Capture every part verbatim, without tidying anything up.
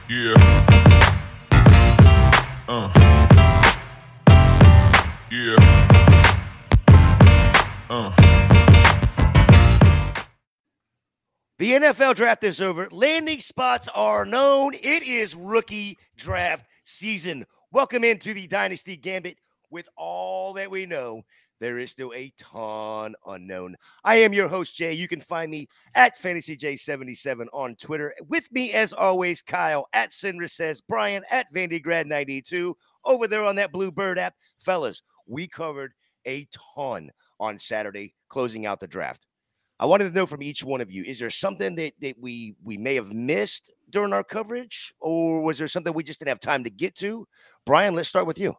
Yeah. Uh. Yeah. Uh. The N F L draft is over. Landing spots are known. It is rookie draft season. Welcome into the Dynasty Gambit. With all that we know, there is still a ton unknown. I am your host, Jay. You can find me at Fantasy J seventy-seven on Twitter. With me, as always, Kyle at Sinra Says, Brian at Vandygrad ninety-two over there on that Blue Bird app. Fellas, we covered a ton on Saturday, closing out the draft. I wanted to know from each one of you, is there something that, that we, we may have missed during our coverage, or was there something we just didn't have time to get to? Brian, let's start with you.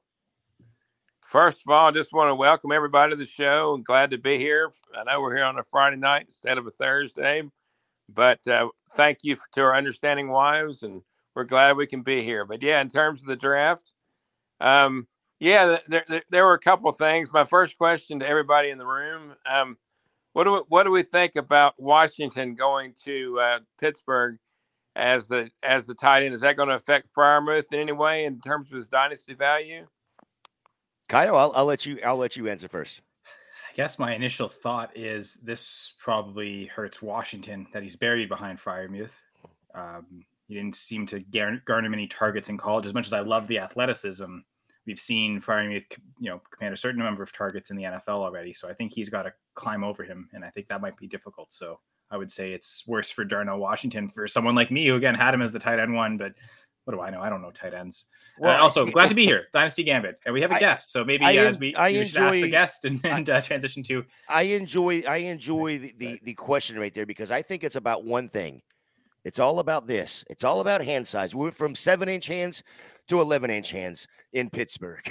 First of all, I just want to welcome everybody to the show. I'm glad to be here. I know we're here on a Friday night instead of a Thursday, but uh, thank you to our understanding wives, and we're glad we can be here. But yeah, in terms of the draft, um, yeah, there, there, there were a couple of things. My first question to everybody in the room, um, what do we, what do we think about Washington going to uh, Pittsburgh as the as the tight end? Is that going to affect Freiermuth in any way in terms of his dynasty value? Kyle, I'll, I'll let you. I'll let you answer first. I guess my initial thought is this probably hurts Washington that he's buried behind Freiermuth. Um, he didn't seem to garner, garner many targets in college. As much as I love the athleticism, we've seen Freiermuth, you know, command a certain number of targets in the N F L already. So I think he's got to climb over him, and I think that might be difficult. So I would say it's worse for Darnell Washington for someone like me who again had him as the tight end one, but. What do I know? I don't know tight ends. Well, uh, also, glad to be here. Dynasty Gambit. And we have a I, guest. So maybe I, as we, I we enjoy, should ask the guest and, and uh, transition to. I enjoy I enjoy the, the, the question right there because I think it's about one thing. It's all about this. It's all about hand size. We went from seven-inch hands to eleven-inch hands in Pittsburgh.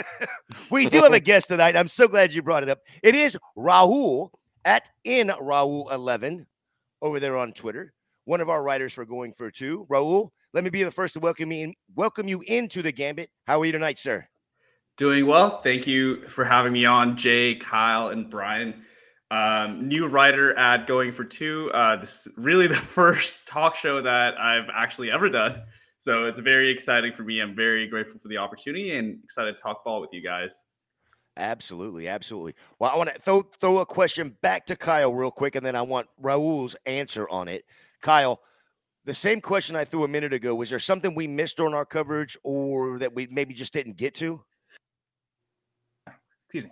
We do have a guest tonight. I'm so glad you brought it up. It is Raul at in Raul eleven over there on Twitter. One of our writers for Going for Two. Raul, let me be the first to welcome me in, welcome you into the Gambit. How are you tonight, sir? Doing well. Thank you for having me on, Jay, Kyle, and Brian. Um, new writer at Going for Two. Uh, this is really the first talk show that I've actually ever done. So it's very exciting for me. I'm very grateful for the opportunity and excited to talk ball with you guys. Absolutely, absolutely. Well, I want to throw, throw a question back to Kyle real quick, and then I want Raul's answer on it. Kyle, the same question I threw a minute ago, was there something we missed during our coverage or that we maybe just didn't get to? Excuse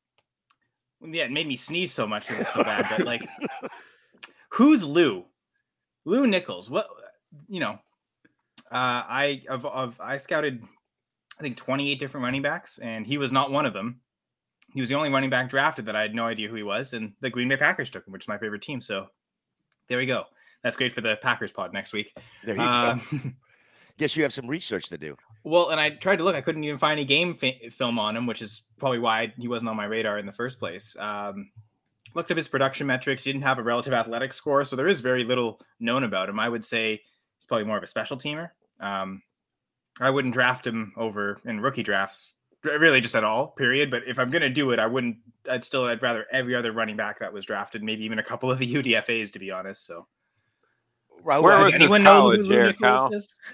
me. Yeah, it made me sneeze so much. It was so bad. But, like, who's Lou? Lou Nichols. What, you know, uh, I of, of I scouted, I think, twenty-eight different running backs, and he was not one of them. He was the only running back drafted that I had no idea who he was, and the Green Bay Packers took him, which is my favorite team. So there we go. That's great for the Packers pod next week. There you uh, go. Guess you have some research to do. Well, and I tried to look. I couldn't even find any game fa- film on him, which is probably why I, he wasn't on my radar in the first place. Um, looked up his production metrics. He didn't have a relative athletic score, so there is very little known about him. I would say he's probably more of a special teamer. Um, I wouldn't draft him over in rookie drafts, really just at all, period. But if I'm going to do it, I wouldn't. I'd still. I'd rather every other running back that was drafted, maybe even a couple of the U D F As, to be honest. So. Raul, Where has was anyone this know college who here, Lou Nichols Kyle? is?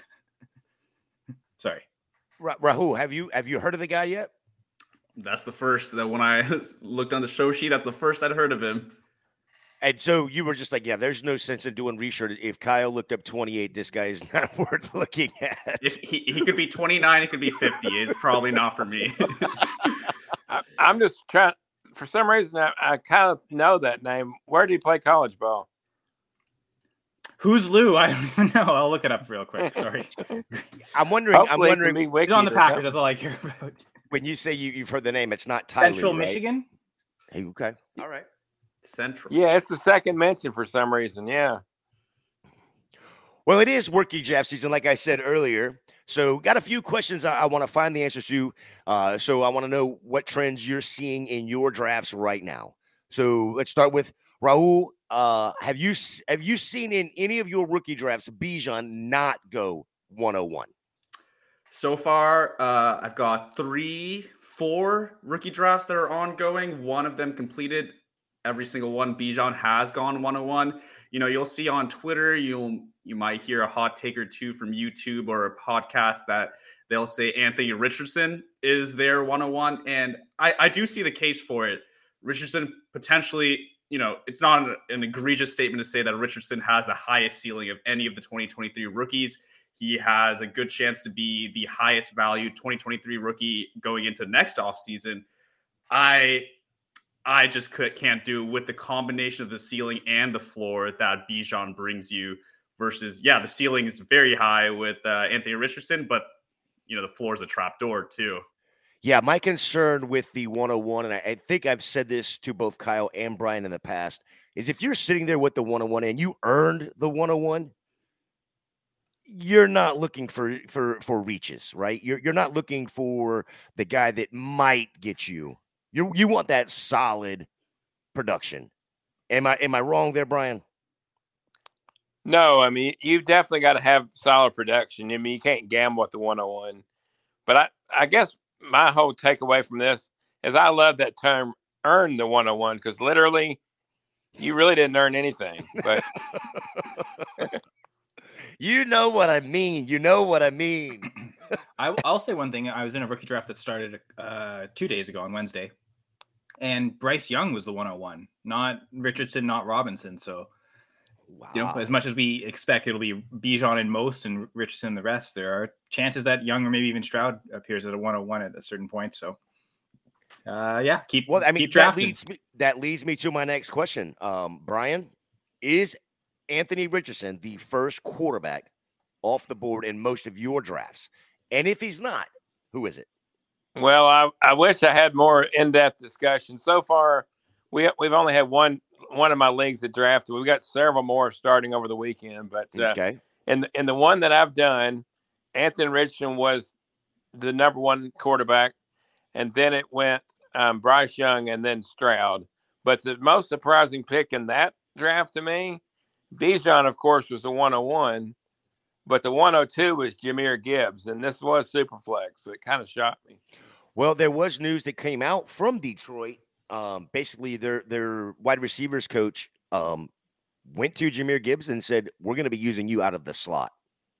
Sorry. Ra- Raul, have you have you heard of the guy yet? That's the first that when I looked on the show sheet, that's the first I'd heard of him. And so you were just like, yeah, there's no sense in doing research. If Kyle looked up twenty-eight, this guy is not worth looking at. If he, he could be twenty-nine, it could be fifty. It's probably not for me. I, I'm just trying. For some reason, I, I kind of know that name. Where did he play college ball? Who's Lou? I don't even know. I'll look it up real quick. Sorry. I'm wondering. Hopefully I'm wondering. He's on the Packers. That's all I care about. When you say you, you've heard the name, it's not Tyler. Central right? Michigan. Hey, okay. All right. Central. Yeah, it's the second mention for some reason. Yeah. Well, it is rookie draft season, like I said earlier. So, got a few questions I, I want to find the answers to. Uh, so, I want to know what trends you're seeing in your drafts right now. So, let's start with Raul. Uh, have you have you seen in any of your rookie drafts Bijan not go one oh one? So far, uh, I've got three, four rookie drafts that are ongoing. One of them completed every single one. Bijan has gone one oh one. You know, you'll see on Twitter, you'll you might hear a hot take or two from YouTube or a podcast that they'll say Anthony Richardson is their one oh one. And I, I do see the case for it. Richardson potentially, you know, it's not an, an egregious statement to say that Richardson has the highest ceiling of any of the twenty twenty-three rookies. He has a good chance to be the highest value twenty twenty-three rookie going into next offseason. I I just could, can't do with the combination of the ceiling and the floor that Bijan brings you versus, yeah, the ceiling is very high with uh, Anthony Richardson, but, you know, the floor is a trapdoor too. Yeah, my concern with the one oh one, and I, I think I've said this to both Kyle and Brian in the past, is if you're sitting there with the one oh one and you earned the one oh one, you're not looking for for for reaches, right? You're you're not looking for the guy that might get you. You you want that solid production. Am I am I wrong there, Brian? No, I mean, you've definitely got to have solid production. I mean, you can't gamble with the one oh one. But I, I guess my whole takeaway from this is I love that term, earn the one oh one, because literally you really didn't earn anything. But you know what I mean. You know what I mean. I, I'll say one thing. I was in a rookie draft that started uh, two days ago on Wednesday, and Bryce Young was the one oh one, not Richardson, not Robinson. So, wow. You know, as much as we expect it'll be Bijan in most and Richardson the rest, there are chances that Young or maybe even Stroud appears at a one oh one at a certain point. So, uh, yeah, keep well. I mean, keep that drafting. leads me that leads me to my next question. Um, Brian, is Anthony Richardson the first quarterback off the board in most of your drafts? And if he's not, who is it? Well, I, I wish I had more in-depth discussion. So far, we we've only had one one of my leagues that drafted. We've got several more starting over the weekend. But uh, okay, in the, in the one that I've done, Anthony Richardson was the number one quarterback, and then it went um, Bryce Young and then Stroud. But the most surprising pick in that draft to me, Bijan, of course, was the one oh one. But the one oh two was Jahmyr Gibbs, and this was Superflex, so it kind of shocked me. Well, there was news that came out from Detroit. Um, basically, their their wide receivers coach um, went to Jahmyr Gibbs and said, we're going to be using you out of the slot.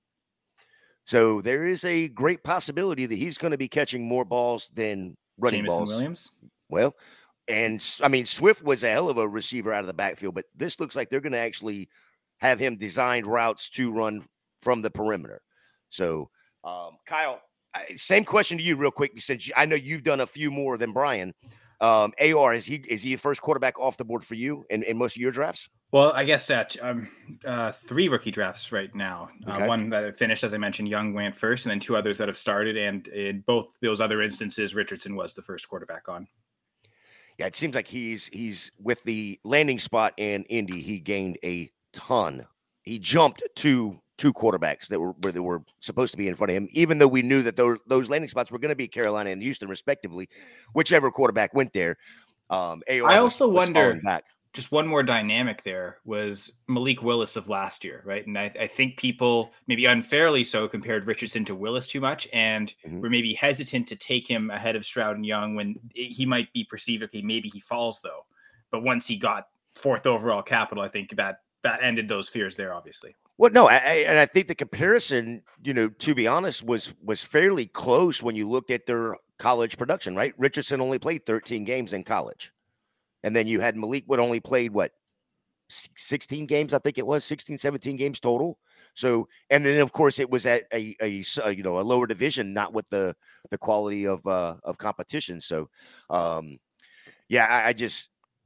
So there is a great possibility that he's going to be catching more balls than running Jameson balls. Williams? Well, and, I mean, Swift was a hell of a receiver out of the backfield, but this looks like they're going to actually have him designed routes to run from the perimeter. So, um, Kyle, I, same question to you real quick, since you, I know you've done a few more than Brian. Um, A R, is he is he the first quarterback off the board for you in, in most of your drafts? Well, I guess that um, uh, three rookie drafts right now. Okay. Uh, one that finished, as I mentioned, Young went first, and then two others that have started. And in both those other instances, Richardson was the first quarterback on. Yeah, it seems like he's he's with the landing spot in Indy. He gained a ton. He jumped to two quarterbacks that were where they were supposed to be in front of him, even though we knew that those those landing spots were going to be Carolina and Houston, respectively, whichever quarterback went there. Um, A R I also was, was wonder, back. just one more dynamic there was Malik Willis of last year, right? And I, I think people maybe unfairly so compared Richardson to Willis too much, and Mhm. were maybe hesitant to take him ahead of Stroud and Young when he might be perceived, okay, maybe he falls though. But once he got fourth overall capital, I think that that ended those fears there, obviously. Well, no, I, I, and I think the comparison, you know, to be honest, was was fairly close when you looked at their college production, right? Richardson only played thirteen games in college. And then you had Malik would only played, what, sixteen games, I think it was, sixteen, seventeen games total. So, and then, of course, it was at a, a, a you know, a lower division, not with the the quality of uh, of competition. So, um, yeah, I, I just,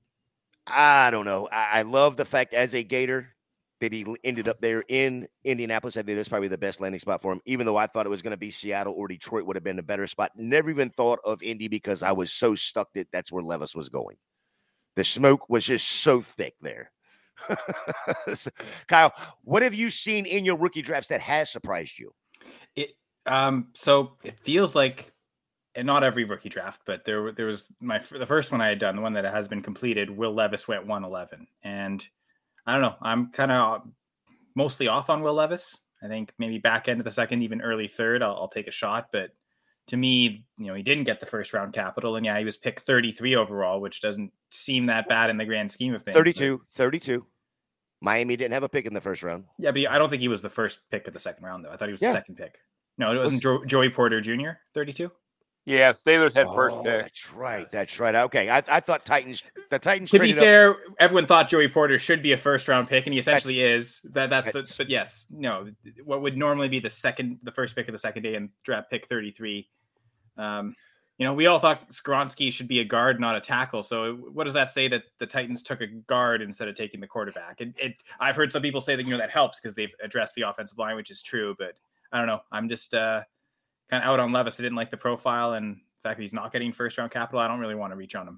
I don't know. I, I love the fact as a Gator that he ended up there in Indianapolis. I think that's probably the best landing spot for him, even though I thought it was going to be Seattle or Detroit would have been a better spot. Never even thought of Indy because I was so stuck that that's where Levis was going. The smoke was just so thick there. So, Kyle, what have you seen in your rookie drafts that has surprised you? It um so it feels like, and not every rookie draft, but there there was my the first one I had done, the one that has been completed. Will Levis went one eleven, and I don't know. I'm kind of mostly off on Will Levis. I think maybe back end of the second, even early third, I'll, I'll take a shot. But to me, you know, he didn't get the first round capital, and yeah, he was picked thirty-three overall, which doesn't seem that bad in the grand scheme of things. thirty-two, but, thirty-two. Miami didn't have a pick in the first round. Yeah, but I don't think he was the first pick of the second round, though. I thought he was yeah. the second pick. No, it wasn't was, Joey Porter Junior, thirty-two? Yeah, Steelers had oh, first pick. That's right. That's right. Okay, I, I thought Titans. The Titans. To be fair, up. everyone thought Joey Porter should be a first round pick, and he essentially that's, is. That that's, that's the. But yes, no. What would normally be the second, the first pick of the second day, and draft pick thirty-three. Um, you know, we all thought Skoronski should be a guard, not a tackle. So what does that say that the Titans took a guard instead of taking the quarterback? And it, I've heard some people say that you know that helps because they've addressed the offensive line, which is true. But I don't know. I'm just. Uh, kind of out on Levis. I didn't like the profile and the fact that he's not getting first round capital. I don't really want to reach on him.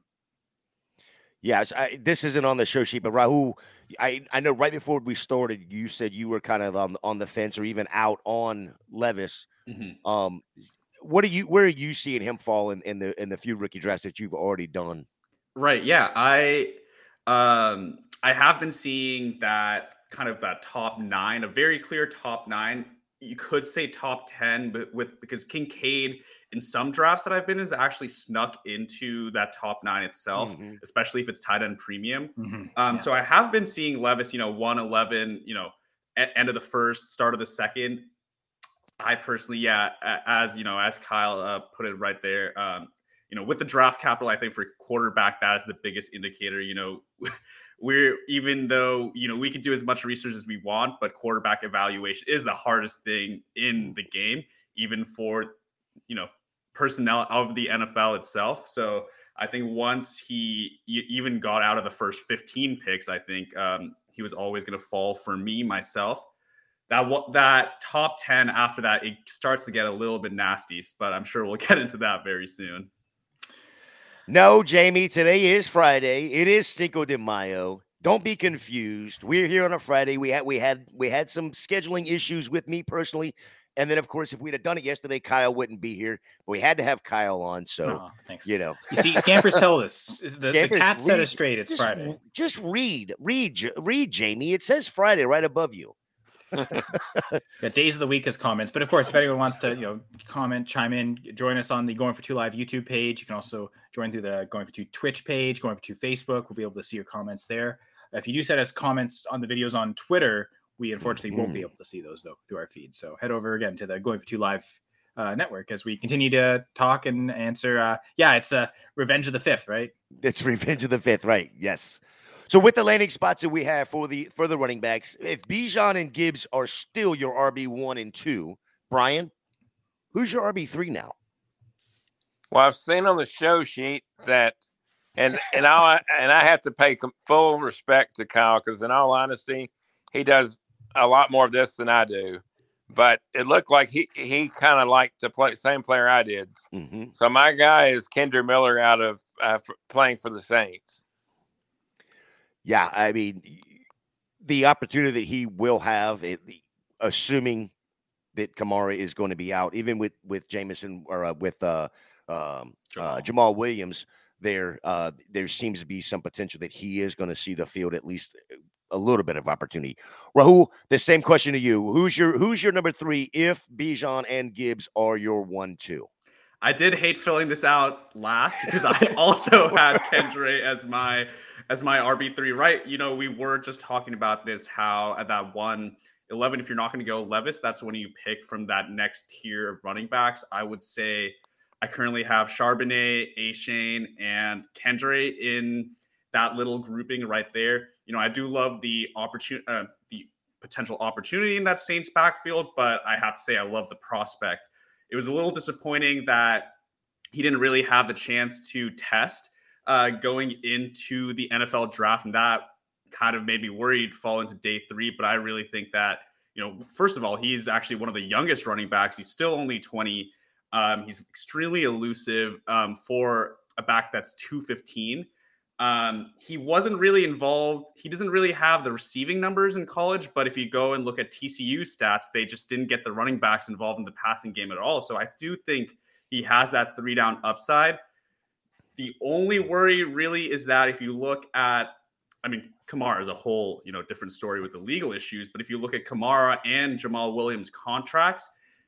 Yes, I, this isn't on the show sheet, but Rahul, I, I know right before we started, you said you were kind of on, on the fence or even out on Levis. Mm-hmm. Um, what are you? Where are you seeing him fall in, in the in the few rookie drafts that you've already done? Right. Yeah, I um I have been seeing that kind of that top nine, a very clear top nine. You could say top ten, but with because Kincaid in some drafts that I've been in has actually snuck into that top nine itself, mm-hmm. especially if it's tight end premium. Mm-hmm. Um, yeah. So I have been seeing Levis, you know, one eleven, you know, at end of the first, start of the second. I personally, yeah, as you know, as Kyle uh, put it right there, um, you know, with the draft capital, I think for quarterback, that is the biggest indicator. You know. We're even though, you know, we could do as much research as we want, but quarterback evaluation is the hardest thing in the game, even for, you know, personnel of the N F L itself. So I think once he even got out of the first fifteen picks, I think um, he was always going to fall for me, myself. That that top ten after that, it starts to get a little bit nasty, but I'm sure we'll get into that very soon. No, Jamie, today is Friday. It is Cinco de Mayo. Don't be confused. We're here on a Friday. We had we had we had some scheduling issues with me personally. And then, of course, if we'd have done it yesterday, Kyle wouldn't be here. But we had to have Kyle on. So, oh, thanks. you know. You see, Scampers tell us. The, Scampers, the cat set us straight. It's just, Friday. Just read. Read, read, Jamie. It says Friday right above you. Yeah, days of the week as comments, but of course, if anyone wants to, you know, comment, chime in, join us on the Going for Two Live YouTube page. You can also join through the Going for Two Twitch page, Going for Two Facebook. We'll be able to see your comments there. If you do send us comments on the videos on Twitter, we unfortunately mm-hmm. won't be able to see those though through our feed. So head over again to the Going for Two Live uh, network as we continue to talk and answer. Uh, yeah, it's uh, Revenge of the Fifth, right? It's Revenge of the Fifth, right? Yes. So with the landing spots that we have for the for the running backs, if Bijan and Gibbs are still your R B one and two, Brian, who's your R B three now? Well, I've seen on the show sheet that, and and I and I have to pay full respect to Kyle because, in all honesty, he does a lot more of this than I do. But it looked like he he kind of liked to play same player I did. Mm-hmm. So my guy is Kendre Miller out of uh, playing for the Saints. Yeah, I mean, the opportunity that he will have, assuming that Kamara is going to be out, even with with Jameson or uh, with uh, um, Jamal. Uh, Jamal Williams, there uh, there seems to be some potential that he is going to see the field at least a little bit of opportunity. Rahul, the same question to you: Who's your who's your number three if Bijan and Gibbs are your one two? I did hate filling this out last because I also had Kendre as my. As my R B three, right? You know, we were just talking about this, how at that one eleven, if you're not going to go Levis, that's when you pick from that next tier of running backs. I would say I currently have Charbonnet, Achane, and Kendre in that little grouping right there. You know, I do love the opportunity, uh, the potential opportunity in that Saints backfield, but I have to say I love the prospect. It was a little disappointing that he didn't really have the chance to test Uh, going into the N F L draft, and that kind of made me worried fall into day three. But I really think that, you know, first of all, he's actually one of the youngest running backs. He's still only twenty. Um, he's extremely elusive um, for a back that's two fifteen. Um, he wasn't really involved. He doesn't really have the receiving numbers in college, but if you go and look at T C U stats, they just didn't get the running backs involved in the passing game at all. So I do think he has that three down upside. The only worry really is that if you look at, I mean, Kamara is a whole, you know, different story with the legal issues. But if you look at Kamara and Jamal Williams' contracts,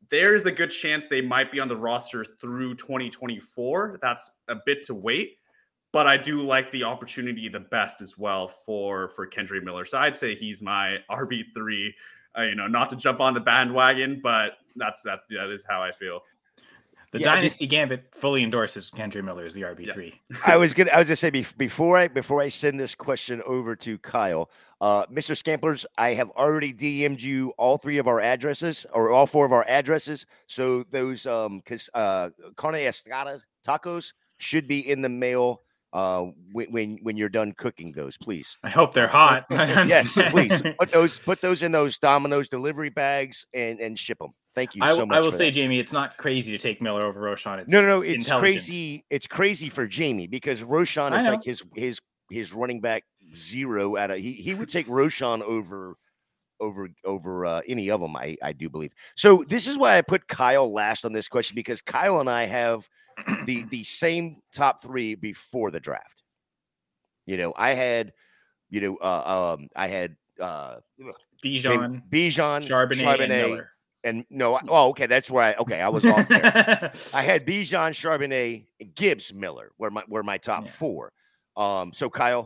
there's a good chance they might be on the roster through twenty twenty-four. That's a bit to wait, but I do like the opportunity the best as well for, for Kendre Miller. So I'd say he's my R B three, uh, you know, not to jump on the bandwagon, but that's, that, that is how I feel. The Yeah, Dynasty Gambit fully endorses Kendre Miller as the R B three. Yeah. I was gonna, I was gonna say before I before I send this question over to Kyle, uh, Mister Scamplers, I have already D M'd you all three of our addresses or all four of our addresses. So those um, cause uh, carne asada tacos should be in the mail uh, when when when you're done cooking those. Please. I hope they're hot. Yes, please put those put those in those Domino's delivery bags and and ship them. Thank you I, so much. I will for say, that. Jamie, it's not crazy to take Miller over Roschon. It's no, no, no. It's intelligent. crazy. It's crazy for Jamie because Roschon is I know. like his his his running back zero out of he he would take Roschon over over over uh, any of them. I I do believe. So this is why I put Kyle last on this question because Kyle and I have the the same top three before the draft. You know, I had, you know, uh, um, I had uh, Bijan, Bijan, Charbonnet, Charbonnet, and Miller. And no, I- oh, okay, that's where I okay, I was off there. I had Bijan, Charbonnet, and Gibbs, Miller were my were my top Yeah. four. Um, so Kyle,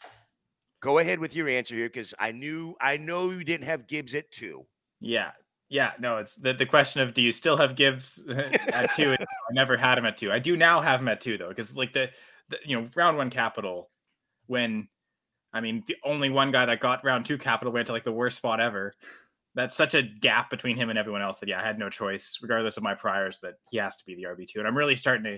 go ahead with your answer here because I knew I know you didn't have Gibbs at two. Yeah. Yeah, no, it's the, the question of do you still have Gibbs at two? I never had him at two. I do now have him at two though, because like the, the you know round one capital, when I mean the only one guy that got round two capital went to like the worst spot ever. That's such a gap between him and everyone else that yeah, I had no choice, regardless of my priors, that he has to be the R B two. And I'm really starting to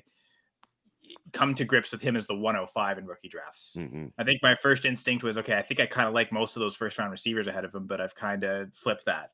come to grips with him as the one oh five in rookie drafts. Mm-hmm. I think my first instinct was okay. I think I kind of like most of those first round receivers ahead of him, but I've kind of flipped that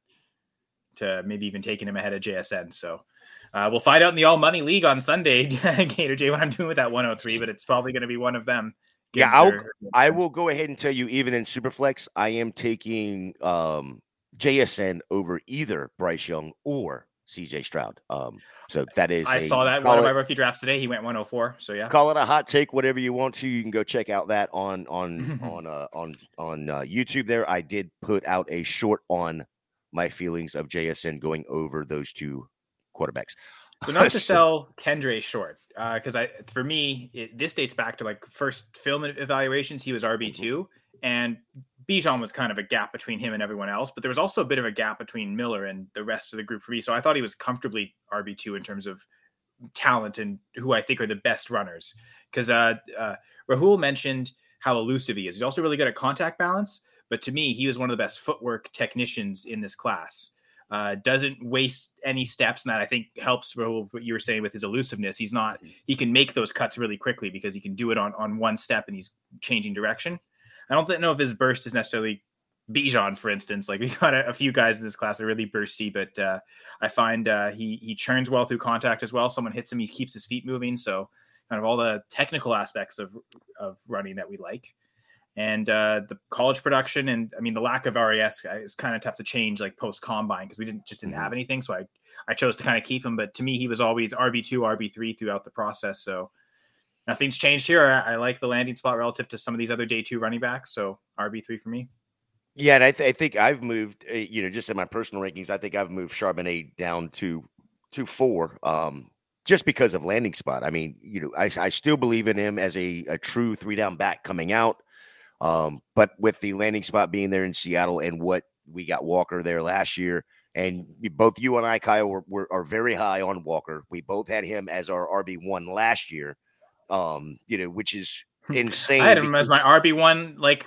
to maybe even taking him ahead of J S N. So uh, we'll find out in the all money league on Sunday, Gator J, what I'm doing with that one oh three, but it's probably going to be one of them. Yeah, I'll, I will go ahead and tell you, even in Superflex, I am taking um, J S N over either Bryce Young or C J Stroud. Um, so that is, I a, saw that in one of my rookie drafts today. He went one oh four. So yeah, call it a hot take, whatever you want to. You can go check out that on on on uh, on on uh, YouTube. There, I did put out a short on my feelings of J S N going over those two quarterbacks. So not to sell Kendre short, because uh, I for me it, this dates back to like first film evaluations. He was R B two, and Bijan was kind of a gap between him and everyone else. But there was also a bit of a gap between Miller and the rest of the group for me. So I thought he was comfortably R B two in terms of talent and who I think are the best runners. Because uh, uh, Rahul mentioned how elusive he is. He's also really good at contact balance. But to me, he was one of the best footwork technicians in this class. Uh, doesn't waste any steps, and that I think helps what you were saying with his elusiveness. He's not, he can make those cuts really quickly because he can do it on, on one step and he's changing direction. I don't know if his burst is necessarily Bijan, for instance. Like we've got a, a few guys in this class that are really bursty, but uh, I find uh, he he churns well through contact as well. Someone hits him, he keeps his feet moving. So kind of all the technical aspects of of running that we like. And uh, the college production, and I mean the lack of R A S is kind of tough to change, like post combine, because we didn't just didn't have anything. So I I chose to kind of keep him. But to me, he was always R B two, R B three throughout the process. So nothing's changed here. I, I like the landing spot relative to some of these other day two running backs. So R B three for me. Yeah, and I, th- I think I've moved, uh, you know, just in my personal rankings, I think I've moved Charbonnet down to to four, um, just because of landing spot. I mean, you know, I I still believe in him as a, a true three down back coming out. Um, but with the landing spot being there in Seattle and what we got Walker there last year, and we, both you and I, Kyle, were, were are very high on Walker. We both had him as our R B one last year, um, you know, which is insane. I had him as my R B one like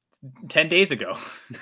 ten days ago.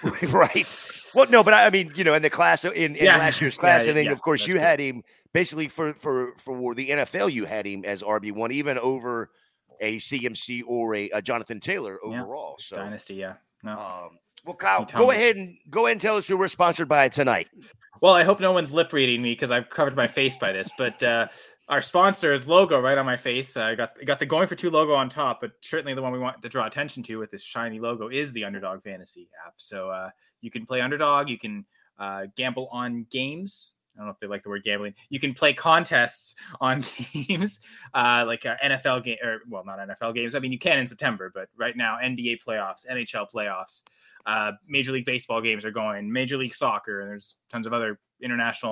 Right. Well, no, but I, I mean, you know, in the class, in, in yeah. last year's class, yeah, and then, yeah, of course, you good. had him basically for, for, for the N F L, you had him as R B one, even over a C M C or a, a Jonathan Taylor overall. Yeah. So Dynasty, yeah. No. Um, well, Kyle, go me. ahead and go ahead and tell us who we're sponsored by tonight. Well, I hope no one's lip reading me because I've covered my face by this, but uh, our sponsor's logo right on my face. I uh, got got the Going for Two logo on top, but certainly the one we want to draw attention to with this shiny logo is the Underdog Fantasy app. So uh, you can play Underdog, you can uh, gamble on games. I don't know if they like the word gambling. You can play contests on games, uh, like uh, N F L game, or well, not N F L games. I mean, you can in September, but right now, N B A playoffs, N H L playoffs, uh, Major League Baseball games are going, Major League Soccer, and there's tons of other international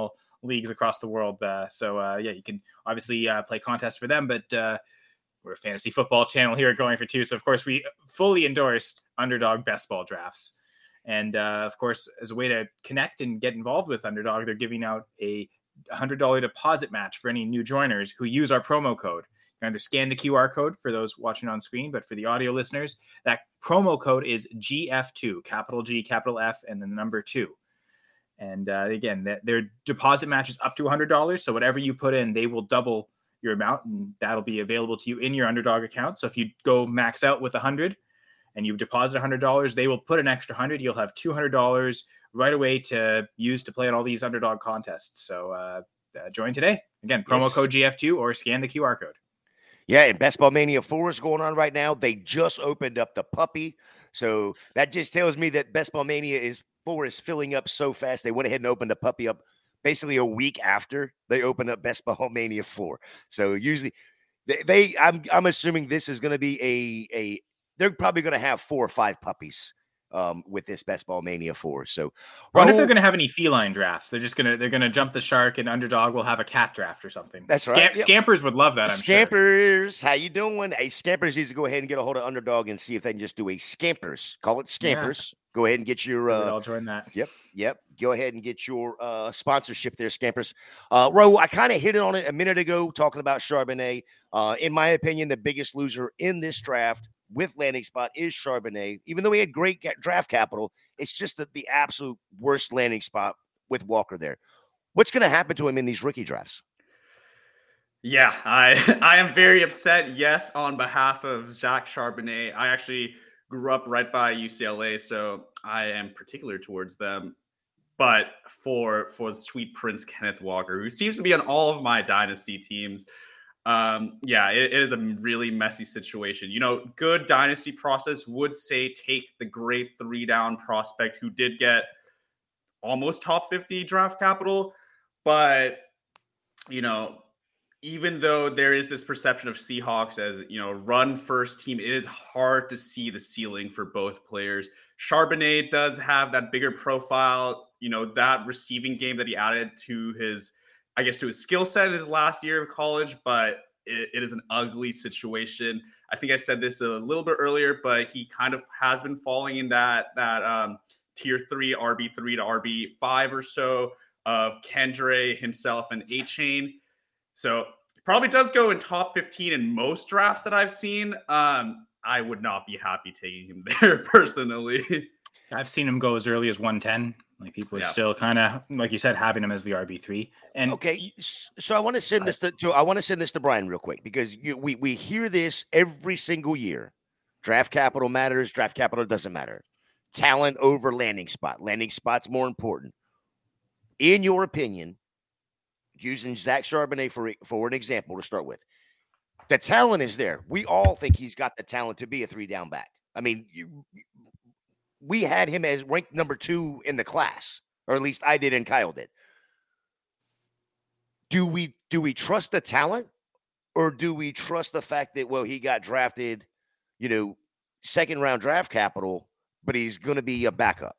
leagues across the world. Uh, so uh, yeah, you can obviously uh, play contests for them, but uh, we're a fantasy football channel here at Going for Two. So of course we fully endorsed Underdog best ball drafts. And uh, of course, as a way to connect and get involved with Underdog, they're giving out a one hundred dollars deposit match for any new joiners who use our promo code. You can either scan the Q R code for those watching on screen, but for the audio listeners, that promo code is G F two, capital G, capital F, and then the number two. And uh, again, that their deposit match is up to one hundred dollars. So whatever you put in, they will double your amount, and that'll be available to you in your Underdog account. So if you go max out with one hundred and you deposit one hundred dollars, they will put an extra one hundred. You'll have two hundred dollars right away to use to play in all these Underdog contests. So uh, uh, join today. Again, promo yes. code G F two or scan the Q R code. Yeah, and Best Ball Mania four is going on right now. They just opened up the puppy. So that just tells me that Best Ball Mania is four is filling up so fast. They went ahead and opened the puppy up basically a week after they opened up Best Ball Mania four. So usually they, they I'm I'm assuming this is going to be a a they're probably going to have four or five puppies um, with this Best Ball Mania four. So I wonder if they're going to have any feline drafts. They're just going to they're going to jump the shark, and Underdog will have a cat draft or something. That's right. Scam- yep. Scampers would love that. I'm Scampers, sure. How you doing? Hey, Scampers needs to go ahead and get a hold of Underdog and see if they can just do a Scampers. Call it Scampers. Yeah. Go ahead and get your. Uh, I'll join that. Yep, yep. Go ahead and get your uh, sponsorship there, Scampers. Uh, Ro, I kind of hit it on it a minute ago talking about Charbonnet. Uh, in my opinion, the biggest loser in this draft with landing spot is Charbonnet. Even though he had great draft capital, it's just the, the absolute worst landing spot with Walker there. What's going to happen to him in these rookie drafts? Yeah, I I am very upset. Yes, on behalf of Zach Charbonnet. I actually grew up right by U C L A, so I am particular towards them. But for for the sweet Prince Kenneth Walker, who seems to be on all of my dynasty teams, um, yeah, it, it is a really messy situation. You know, good dynasty process would say take the great three down prospect who did get almost top fifty draft capital, but you know, even though there is this perception of Seahawks as, you know, run first team, it is hard to see the ceiling for both players. Charbonnet does have that bigger profile, you know, that receiving game that he added to his, I guess, to his skill set in his last year of college, but it, it is an ugly situation. I think I said this a little bit earlier, but he kind of has been falling in that, that um, tier three, R B three to R B five or so of Kendre himself and A-Chain. So probably does go in top fifteen in most drafts that I've seen. Um, I would not be happy taking him there personally. I've seen him go as early as one ten. Like people are yeah. still kind of, like you said, having him as the R B three. And okay, so I want to send this to, to I want to send this to Brian real quick because you, we we hear this every single year. Draft capital matters. Draft capital doesn't matter. Talent over landing spot. Landing spot's more important. In your opinion, using Zach Charbonnet for, for an example to start with, the talent is there. We all think he's got the talent to be a three-down back. I mean, you, we had him as ranked number two in the class, or at least I did and Kyle did. Do we do we trust the talent, or do we trust the fact that, well, he got drafted, you know, second-round draft capital, but he's going to be a backup?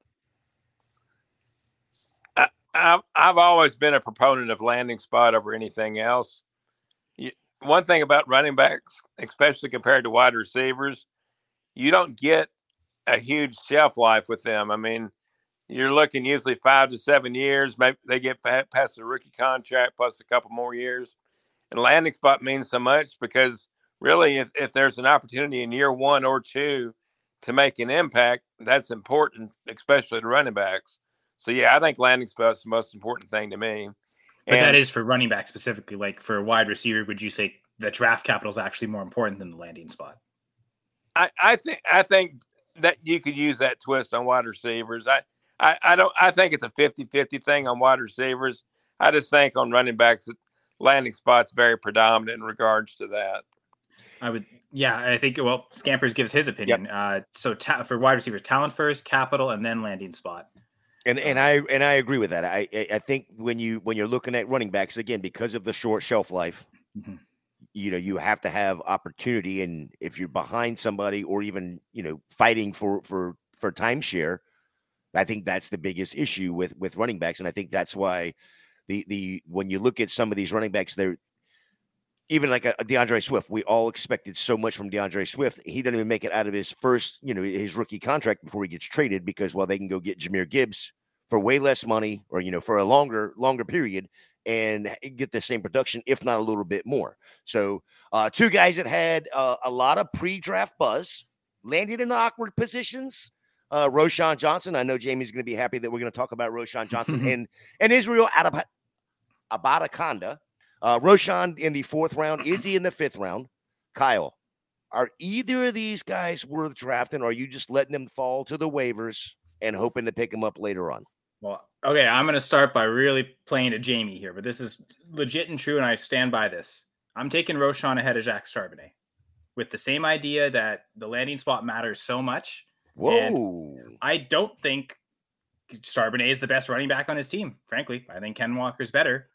I've, I've always been a proponent of landing spot over anything else. You, one thing about running backs, especially compared to wide receivers, you don't get a huge shelf life with them. I mean, you're looking usually five to seven years. Maybe they get past the rookie contract plus a couple more years. And landing spot means so much because really if, if there's an opportunity in year one or two to make an impact, that's important, especially to running backs. So, yeah, I think landing spot is the most important thing to me. But and, that is for running back specifically. Like for a wide receiver, would you say the draft capital is actually more important than the landing spot? I, I think I think that you could use that twist on wide receivers. I, I, I don't. I think it's a fifty-fifty thing on wide receivers. I just think on running backs, landing spot's very predominant in regards to that. I would, yeah, I think, well, Scampers gives his opinion. Yep. Uh, so ta- for wide receivers, talent first, capital, and then landing spot. And and I and I agree with that. I I think when you when you're looking at running backs again, because of the short shelf life, mm-hmm. you know, you have to have opportunity. And if you're behind somebody or even, you know, fighting for for for timeshare, I think that's the biggest issue with with running backs. And I think that's why the the when you look at some of these running backs, they're even like a, a DeAndre Swift. We all expected so much from DeAndre Swift. He doesn't even make it out of his first, you know, his rookie contract before he gets traded because, well, they can go get Jahmyr Gibbs for way less money or, you know, for a longer, longer period and get the same production, if not a little bit more. So uh, two guys that had uh, a lot of pre-draft buzz, landed in awkward positions. Uh, Roschon Johnson. I know Jamie's going to be happy that we're going to talk about Roschon Johnson and, and Israel Adab- Abanikanda. Uh, Roschon in the fourth round. Izzy in the fifth round. Kyle, are either of these guys worth drafting, or are you just letting them fall to the waivers and hoping to pick them up later on? Well, okay, I'm going to start by really playing to Jamie here, but this is legit and true, and I stand by this. I'm taking Roschon ahead of Jacques Charbonnet with the same idea that the landing spot matters so much. Whoa. And I don't think Charbonnet is the best running back on his team, frankly. I think Ken Walker's better.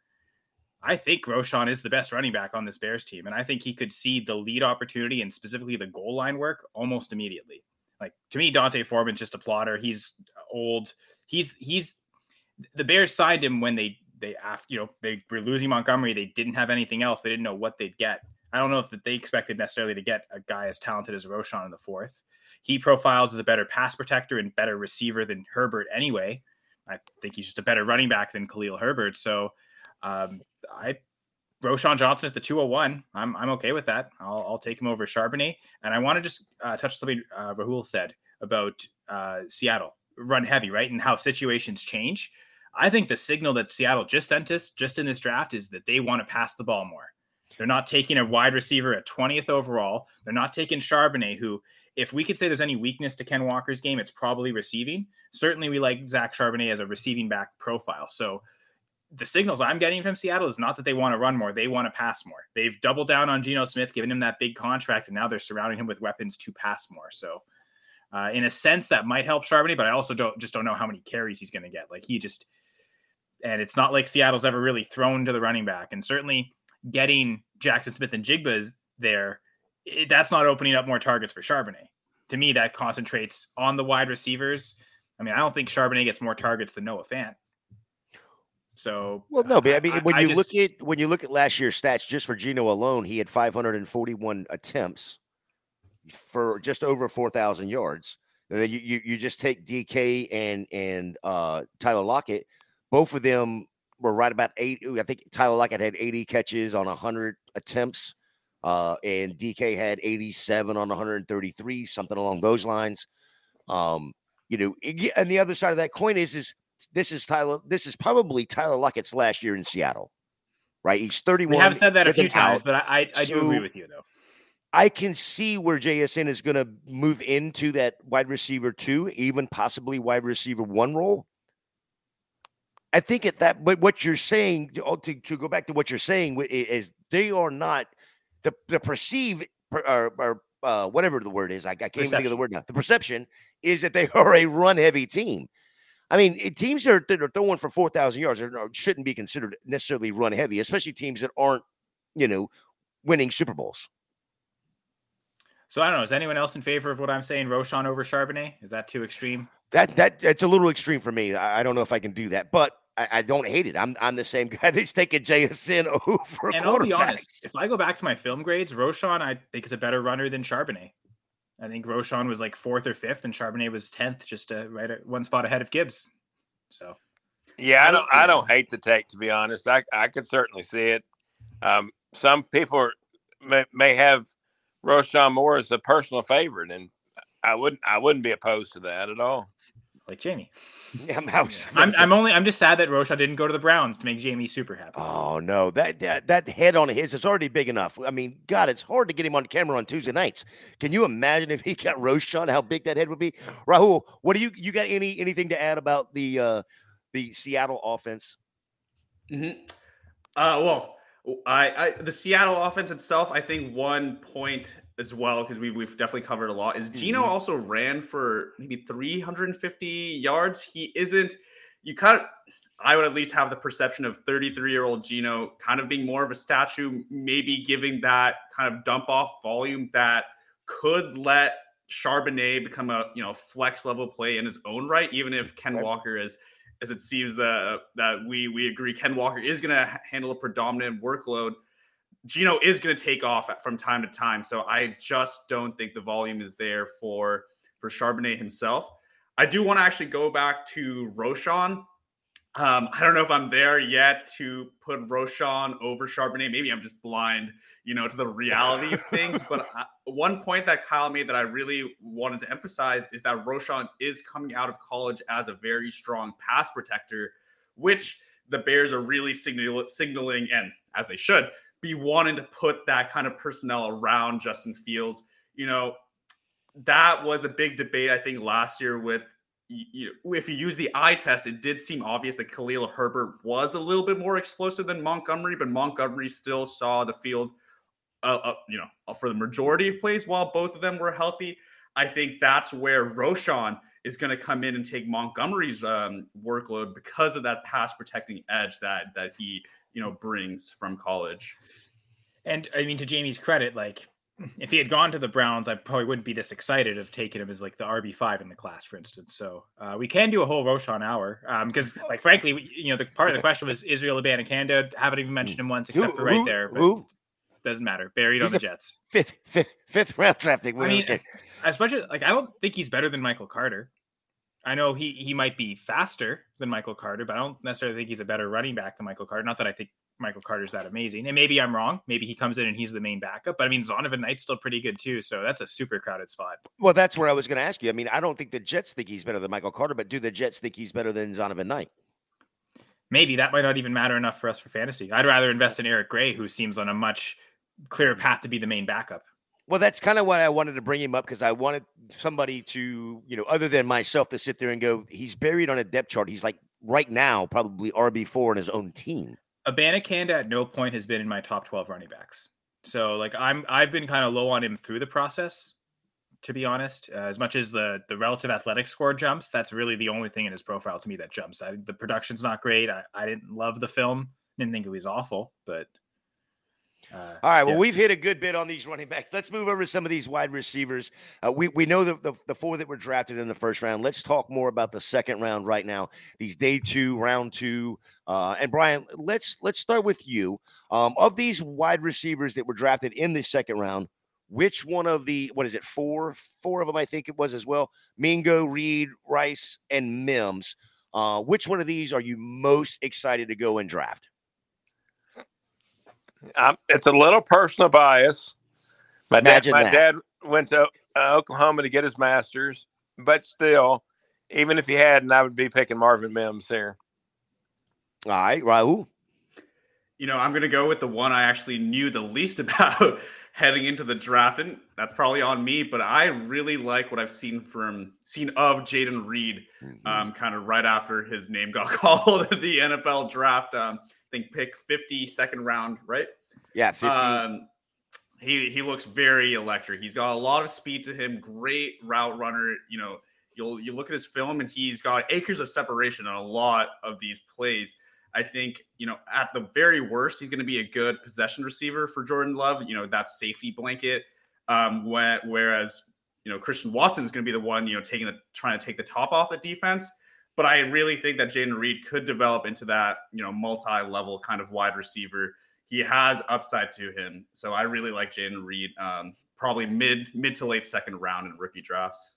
I think Roschon is the best running back on this Bears team, and I think he could see the lead opportunity and specifically the goal line work almost immediately. Like, to me, Dante Foreman's just a plotter. He's old. He's he's the Bears signed him when they they you know they were losing Montgomery. They didn't have anything else. They didn't know what they'd get. I don't know if that they expected necessarily to get a guy as talented as Roschon in the fourth. He profiles as a better pass protector and better receiver than Herbert anyway. I think he's just a better running back than Khalil Herbert. So. Um, I Roschon Johnson at the two oh one. I'm I'm okay with that. I'll I'll take him over Charbonnet. And I want to just uh, touch something uh, Rahul said about uh, Seattle run heavy, right? And how situations change. I think the signal that Seattle just sent us just in this draft is that they want to pass the ball more. They're not taking a wide receiver at twentieth overall. They're not taking Charbonnet, who, if we could say there's any weakness to Ken Walker's game, it's probably receiving. Certainly we like Zach Charbonnet as a receiving back profile. So the signals I'm getting from Seattle is not that they want to run more. They want to pass more. They've doubled down on Geno Smith, given him that big contract, and now they're surrounding him with weapons to pass more. So uh, in a sense, that might help Charbonnet, but I also don't just don't know how many carries he's going to get. Like he just, and it's not like Seattle's ever really thrown to the running back. And certainly getting Jackson Smith and Jigba is there, it, that's not opening up more targets for Charbonnet. To me, that concentrates on the wide receivers. I mean, I don't think Charbonnet gets more targets than Noah Fant. So, well, no, but I mean, when I, you I look just, at when you look at last year's stats, just for Geno alone, he had five hundred forty-one attempts for just over four thousand yards. And then you, you you just take D K and and uh, Tyler Lockett, both of them were right about eight. I think Tyler Lockett had eighty catches on one hundred attempts, uh, and D K had eighty-seven on one hundred thirty-three, something along those lines. Um, you know, and the other side of that coin is is. This is Tyler. This is probably Tyler Lockett's last year in Seattle, right? He's thirty-one. We have said that a few times, out. but I, I, I do so agree with you, though. I can see where J S N is going to move into that wide receiver two, even possibly wide receiver one role. I think at that, but what you're saying, to, to go back to what you're saying, is they are not the the perceive or, or uh, whatever the word is. I, I can't even think of the word now. The perception is that they are a run heavy team. I mean, teams that are, that are throwing for four thousand yards are, shouldn't be considered necessarily run heavy, especially teams that aren't, you know, winning Super Bowls. So I don't know. Is anyone else in favor of what I'm saying? Roschon over Charbonnet? Is that too extreme? That that that's a little extreme for me. I, I don't know if I can do that, but I, I don't hate it. I'm I'm the same guy that's taking J S N over. And I'll be honest, if I go back to my film grades, Roschon I think is a better runner than Charbonnet. I think Roschon was like fourth or fifth, and Charbonnet was tenth, just uh, right at one spot ahead of Gibbs. So, yeah, I don't, I don't hate the take, to be honest. I, I could certainly see it. Um, some people are, may, may have Roschon Moore as a personal favorite, and I wouldn't, I wouldn't be opposed to that at all. Like Jamie. Yeah, I'm, I'm, I'm only, I'm just sad that Roschon didn't go to the Browns to make Jamie super happy. Oh no, that, that that head on his is already big enough. I mean, God, it's hard to get him on camera on Tuesday nights. Can you imagine if he got Roschon, how big that head would be? Rahul, what do you you got any anything to add about the uh, the Seattle offense? Mm-hmm. Uh, well, I, I the Seattle offense itself, I think one point as well, because we've we've definitely covered a lot, is Geno mm-hmm. also ran for maybe three hundred fifty yards. He isn't. You kind of. I would at least have the perception of thirty-three-year-old Geno kind of being more of a statue, maybe giving that kind of dump off volume that could let Charbonnet become a you know flex level play in his own right, even if Ken right. Walker is as it seems that that we we agree Ken Walker is going to handle a predominant workload, Geno is going to take off from time to time. So I just don't think the volume is there for for Charbonnet himself. I do want to actually go back to Roschon. Um, I don't know if I'm there yet to put Roschon over Charbonnet. Maybe I'm just blind, you know, to the reality of things. But I, one point that Kyle made that I really wanted to emphasize is that Roschon is coming out of college as a very strong pass protector, which the Bears are really signal, signaling, and as they should, be wanting to put that kind of personnel around Justin Fields. You know, that was a big debate, I think, last year with, you, if you use the eye test, it did seem obvious that Khalil Herbert was a little bit more explosive than Montgomery, but Montgomery still saw the field, uh, uh, you know, for the majority of plays while both of them were healthy. I think that's where Roschon is going to come in and take Montgomery's um, workload because of that pass protecting edge that that he, you know, brings from college. And I mean, to Jamie's credit, like, if he had gone to the Browns, I probably wouldn't be this excited of taking him as like the R B five in the class, for instance. So uh, we can do a whole Roschon hour um, because, like, frankly, we, you know, the part of the question was Israel Abanikanda. Haven't even mentioned him once, except who, for right who, there. But who? Doesn't matter. Buried He's on the Jets. Fifth, fifth, fifth round draft pick. I mean, as much as like, I don't think he's better than Michael Carter. I know he he might be faster than Michael Carter, but I don't necessarily think he's a better running back than Michael Carter. Not that I think Michael Carter's that amazing. And maybe I'm wrong. Maybe he comes in and he's the main backup. But I mean, Zonovan Knight's still pretty good too. So that's a super crowded spot. Well, that's where I was going to ask you. I mean, I don't think the Jets think he's better than Michael Carter, but do the Jets think he's better than Zonovan Knight? Maybe that might not even matter enough for us for fantasy. I'd rather invest in Eric Gray, who seems on a much clearer path to be the main backup. Well, that's kind of why I wanted to bring him up, because I wanted somebody to, you know, other than myself, to sit there and go, he's buried on a depth chart. He's like right now probably R B four in his own team. Abanikanda at no point has been in my top twelve running backs. So like I'm, I've been kind of low on him through the process, to be honest. Uh, as much as the the relative athletic score jumps, that's really the only thing in his profile to me that jumps. I, the production's not great. I, I didn't love the film. Didn't think it was awful, but. Uh, All right. Well, yeah. we've hit a good bit on these running backs. Let's move over to some of these wide receivers. Uh, we we know the, the the four that were drafted in the first round. Let's talk more about the second round right now. These day two, round two, uh, and Brian, let's let's start with you. Um, of these wide receivers that were drafted in the second round, which one of the what is it four four of them I think it was as well? Mingo, Reed, Rice, and Mims. Uh, which one of these are you most excited to go and draft? Um, it's a little personal bias. My dad, Imagine my that. dad went to uh, Oklahoma to get his master's, but still, even if he hadn't, I would be picking Marvin Mims here. All right, Raul. You know, I'm going to go with the one I actually knew the least about heading into the draft, and that's probably on me, but I really like what I've seen from seen of Jayden Reed, Mm-hmm. um, kind of right after his name got called at the N F L draft. Um, I think pick fifty, second round, right? Yeah, fifty. Um, he he looks very electric. He's got a lot of speed to him. Great route runner. You know, you'll you look at his film and he's got acres of separation on a lot of these plays. I think, you know, at the very worst, he's going to be a good possession receiver for Jordan Love. You know, that safety blanket. Um, when, whereas, you know, Christian Watson is going to be the one, you know, taking the trying to take the top off the defense. But I really think that Jayden Reed could develop into that, you know, multi-level kind of wide receiver. He has upside to him. So I really like Jayden Reed, um, probably mid mid to late second round in rookie drafts.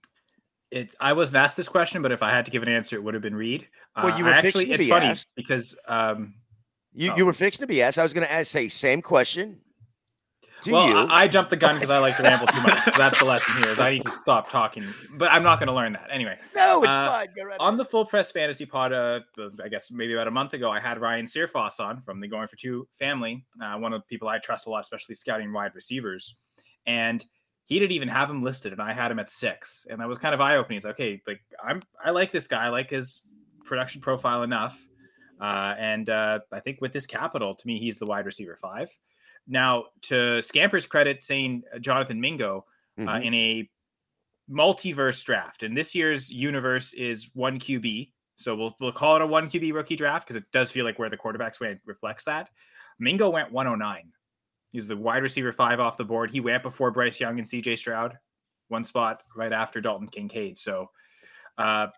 It, I wasn't asked this question, but if I had to give an answer, it would have been Reed. Well, you uh, were I fixing actually, to it's be funny asked. because um, You oh. you were fixing to be asked. I was going to ask, say, same question to well, you. I, I jumped the gun because I like to ramble too much. So that's the lesson here is I need to stop talking, but I'm not going to learn that. Anyway. no, it's uh, fine. Go right On the Full Press Fantasy Pod, uh, I guess maybe about a month ago, I had Ryan Searfoss on from the Going for Two family, uh, one of the people I trust a lot, especially scouting wide receivers. And he didn't even have him listed, and I had him at six. And that was kind of eye-opening. It's like, okay, like I'm, I like this guy. I like his production profile enough. Uh, and uh, I think with this capital, to me, he's the wide receiver five. Now, to Scamper's credit, saying Jonathan Mingo Mm-hmm. uh, in a multiverse draft, and this year's universe is one Q B. So we'll we'll call it a one Q B rookie draft because it does feel like where the quarterbacks went reflects that. Mingo went one oh nine. He's the wide receiver five off the board. He went before Bryce Young and C J Stroud, one spot right after Dalton Kincaid. So uh,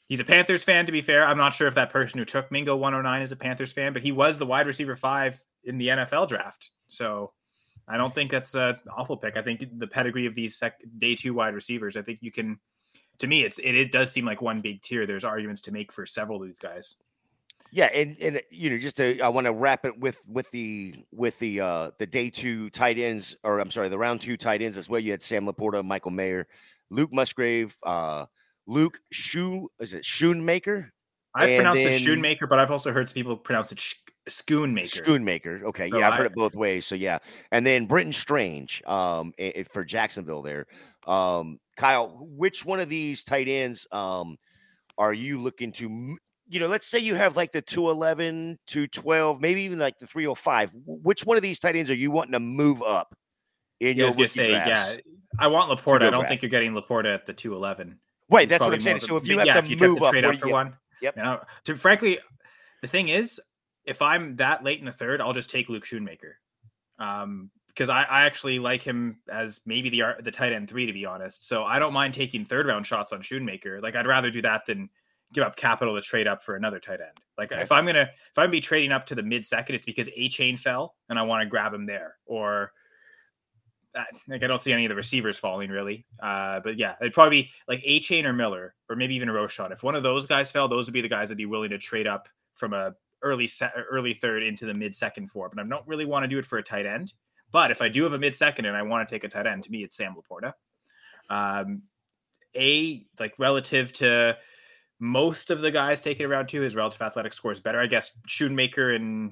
He's a Panthers fan, to be fair. I'm not sure if that person who took Mingo one oh nine is a Panthers fan, but he was the wide receiver five in the N F L draft. So I don't think that's an awful pick. I think the pedigree of these sec- day two wide receivers, I think you can, to me, it's it, it does seem like one big tier. There's arguments to make for several of these guys. Yeah, and and you know, just to, I want to wrap it with with the with the uh the day two tight ends, or I'm sorry, the round two tight ends as well. You had Sam Laporta, Michael Mayer, Luke Musgrave, uh, Luke Shoe, is it Schoonmaker? I've and pronounced then, it Schoonmaker, but I've also heard people pronounce it sh- Schoonmaker. Schoonmaker. Okay, So yeah, I've I- heard it both ways. So yeah, and then Britton Strange, um, i- i- for Jacksonville there. Um, Kyle, which one of these tight ends, um, are you looking to? m- You know, let's say you have like the two eleven, two twelve, maybe even like the three oh five. Wh- Which one of these tight ends are you wanting to move up in Yeah, I your was gonna rookie say, drafts? yeah, I want Laporta. go I don't grab. think you're getting Laporta at the two eleven. Right, He's that's what probably I'm saying. more So of a- if you have yeah, to if you have move to up, trade what up do for you- one, Yep. you know, to frankly, the thing is, if I'm that late in the third, I'll just take Luke Schoonmaker, um, because I, I actually like him as maybe the the tight end three, to be honest. So I don't mind taking third round shots on Schoonmaker. Like I'd rather do that than give up capital to trade up for another tight end. Like Okay. if I'm gonna if I'm gonna be trading up to the mid second, it's because A Chain fell and I want to grab him there, or uh, like I don't see any of the receivers falling really. Uh, but yeah, it'd probably be like A Chain or Miller, or maybe even Roschon. If one of those guys fell, those would be the guys I'd be willing to trade up from a early set, early third into the mid second for. But I don't really want to do it for a tight end. But if I do have a mid second and I want to take a tight end, to me it's Sam Laporta. Um, a like relative to most of the guys taken around two, his relative athletic score is better. I guess Schoonmaker and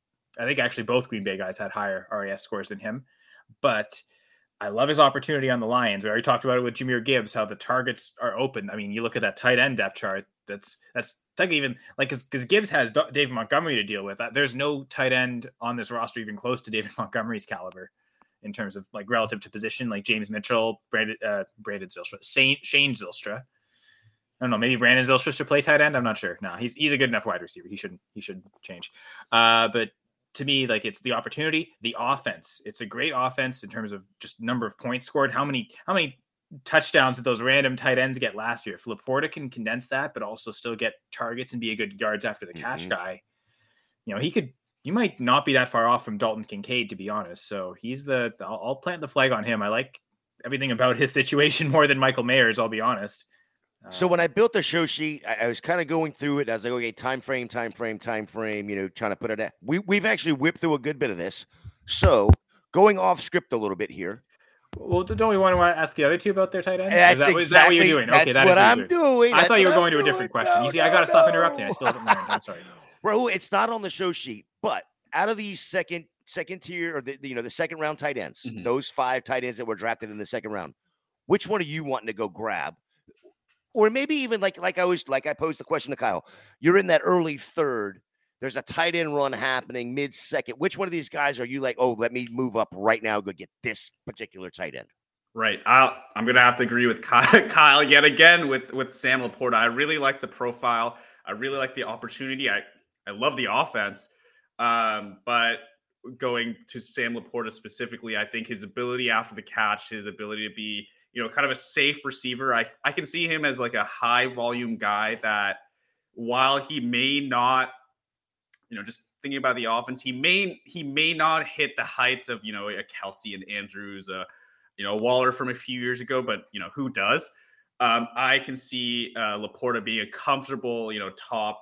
I think actually both Green Bay guys had higher R A S scores than him. But I love his opportunity on the Lions. We already talked about it with Jahmyr Gibbs, how the targets are open. I mean, you look at that tight end depth chart. That's that's technically even like because Gibbs has D- David Montgomery to deal with. There's no tight end on this roster even close to David Montgomery's caliber in terms of like relative to position, like James Mitchell, Brandon, uh, Brandon Zylstra, Saint, Shane Zylstra. I don't know. Maybe Brandon Zylstra should play tight end. I'm not sure. No, he's he's a good enough wide receiver. He shouldn't he should change. Uh, but to me, like it's the opportunity, the offense. It's a great offense in terms of just number of points scored. How many how many touchdowns did those random tight ends get last year? If Laporta can condense that, but also still get targets and be a good yards after the catch mm-hmm. guy, you know, he could. You might not be that far off from Dalton Kincaid, to be honest. So he's the. I'll, I'll plant the flag on him. I like everything about his situation more than Michael Mayer's. I'll be honest. So when I built the show sheet, I, I was kind of going through it. I was like, okay, time frame, time frame, time frame, you know, trying to put it at. We, we've actually whipped through a good bit of this. So going off script a little bit here. Well, don't we want to ask the other two about their tight ends? That's is, that, exactly, is that what you're doing? That's okay, that what is I'm what doing. doing. I thought you were going I'm to a different doing. question. No, you see, no, I got to no. stop interrupting. I still haven't learned. I'm sorry. Bro, it's not on the show sheet, but out of these second second tier or the, the you know the second round tight ends, mm-hmm. those five tight ends that were drafted in the second round, which one are you wanting to go grab? Or maybe even like like I was like I posed the question to Kyle. You're in that early third. There's a tight end run happening mid second. Which one of these guys are you like? Oh, let me move up right now. Go get this particular tight end. Right. I'll, I'm going to have to agree with Kyle, Kyle yet again with with Sam Laporta. I really like the profile. I really like the opportunity. I I love the offense. Um, but going to Sam Laporta specifically, I think his ability after the catch, his ability to be, you know, kind of a safe receiver. I, I can see him as like a high volume guy that while he may not, you know, just thinking about the offense, he may, he may not hit the heights of, you know, a Kelsey and Andrews, uh, you know, Waller from a few years ago, but you know, who does? Um, I can see uh, Laporta being a comfortable, you know, top,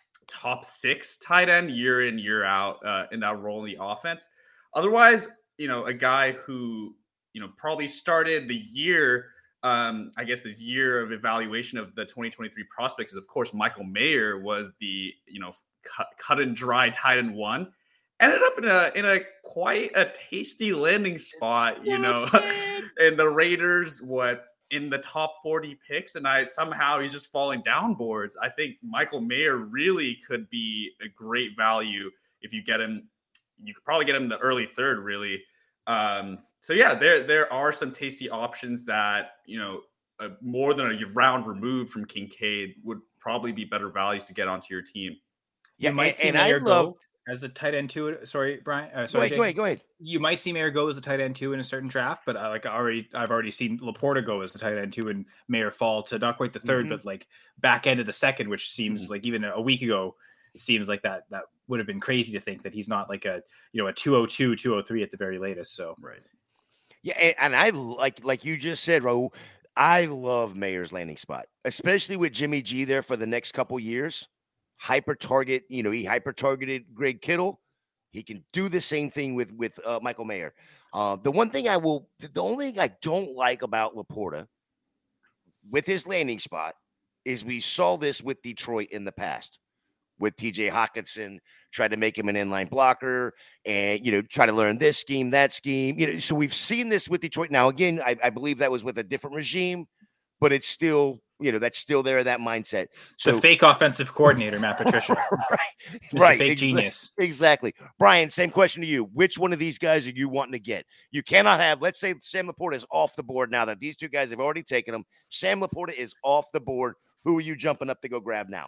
top six tight end year in, year out uh, in that role in the offense. Otherwise, you know, a guy who, you know, probably started the year, um, I guess this year of evaluation of the twenty twenty-three prospects is, of course, Michael Mayer was the, you know, cut, cut and dry tight end one. Ended up in a in a quite a tasty landing spot, it's you know, and the Raiders, what, in the top forty picks, and I somehow he's just falling down boards. I think Michael Mayer really could be a great value if you get him. You could probably get him in the early third, really. Um, so yeah, there there are some tasty options that, you know, uh, more than a round removed from Kincaid would probably be better values to get onto your team. Yeah, you might and, see and I Mayer love. go. as the tight end two. Sorry, Brian. Uh, Go sorry, ahead, Jake. go ahead, go ahead. You might see Mayer go as the tight end two in a certain draft, but uh, like already, I've already seen Laporta go as the tight end two and Mayer fall to not quite the third, Mhm. but like back end of the second, which seems Mhm. like even a week ago, it seems like that that would have been crazy to think that he's not like a you know a two oh two, two oh three at the very latest. So Right. Yeah, and, and I like like you just said, Raul, I love Mayer's landing spot, especially with Jimmy G there for the next couple years. Hyper target, you know, he hyper targeted Greg Kittle. He can do the same thing with with uh, Michael Mayer. Uh, the one thing I will, the only thing I don't like about Laporta with his landing spot is we saw this with Detroit in the past, with T J Hawkinson, tried to make him an inline blocker and, you know, try to learn this scheme, that scheme. You know, so we've seen this with Detroit. Now, again, I, I believe that was with a different regime, but it's still, you know, that's still there, that mindset. So the fake offensive coordinator, Matt Patricia, right, Mister right, fake exa- genius. Exactly. Brian, same question to you. Which one of these guys are you wanting to get? You cannot have, let's say Sam Laporta is off the board now that these two guys have already taken him. Sam Laporta is off the board. Who are you jumping up to go grab now?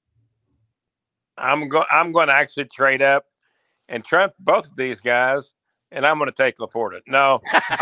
I'm going. I'm going to actually trade up and trump both of these guys, and I'm going to take Laporta. No,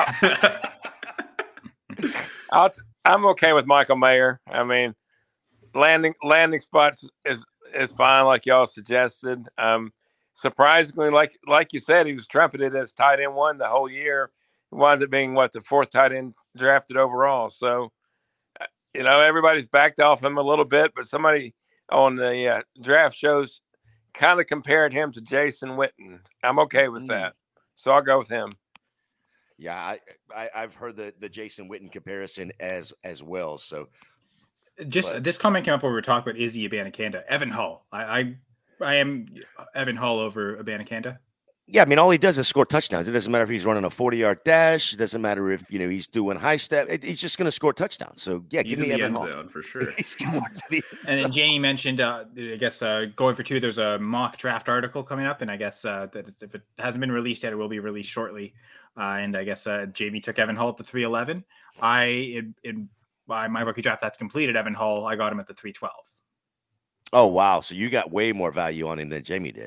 I'll, I'm okay with Michael Mayer. I mean, landing landing spots is is fine, like y'all suggested. Um, surprisingly, like like you said, he was trumpeted as tight end one the whole year. He winds up being what the fourth tight end drafted overall. So, you know, everybody's backed off him a little bit, but somebody on the uh, draft shows kind of compared him to Jason Witten. I'm okay with Mm. that, so I'll go with him. Yeah, I, I I've heard the the Jason Witten comparison as as well. So Just But- this comment came up when we were talking about Izzy Abanikanda. Evan Hull. I, I I am Evan Hull over Abanikanda. yeah, I mean, all he does is score touchdowns. It doesn't matter if he's running a forty-yard dash. It doesn't matter if, you know, he's doing high step. It, he's just going to score touchdowns. So, yeah, He's give in me the Evan end Hall. zone for sure. He's going to the end And zone. then Jamie mentioned, uh, I guess, uh, going for two, there's a mock draft article coming up. And I guess uh, that if it hasn't been released yet, it will be released shortly. Uh, and I guess uh, Jamie took Evan Hull at the three eleven. I, in, in by my rookie draft that's completed, Evan Hull, I got him at the three twelve. Oh, wow. So you got way more value on him than Jamie did.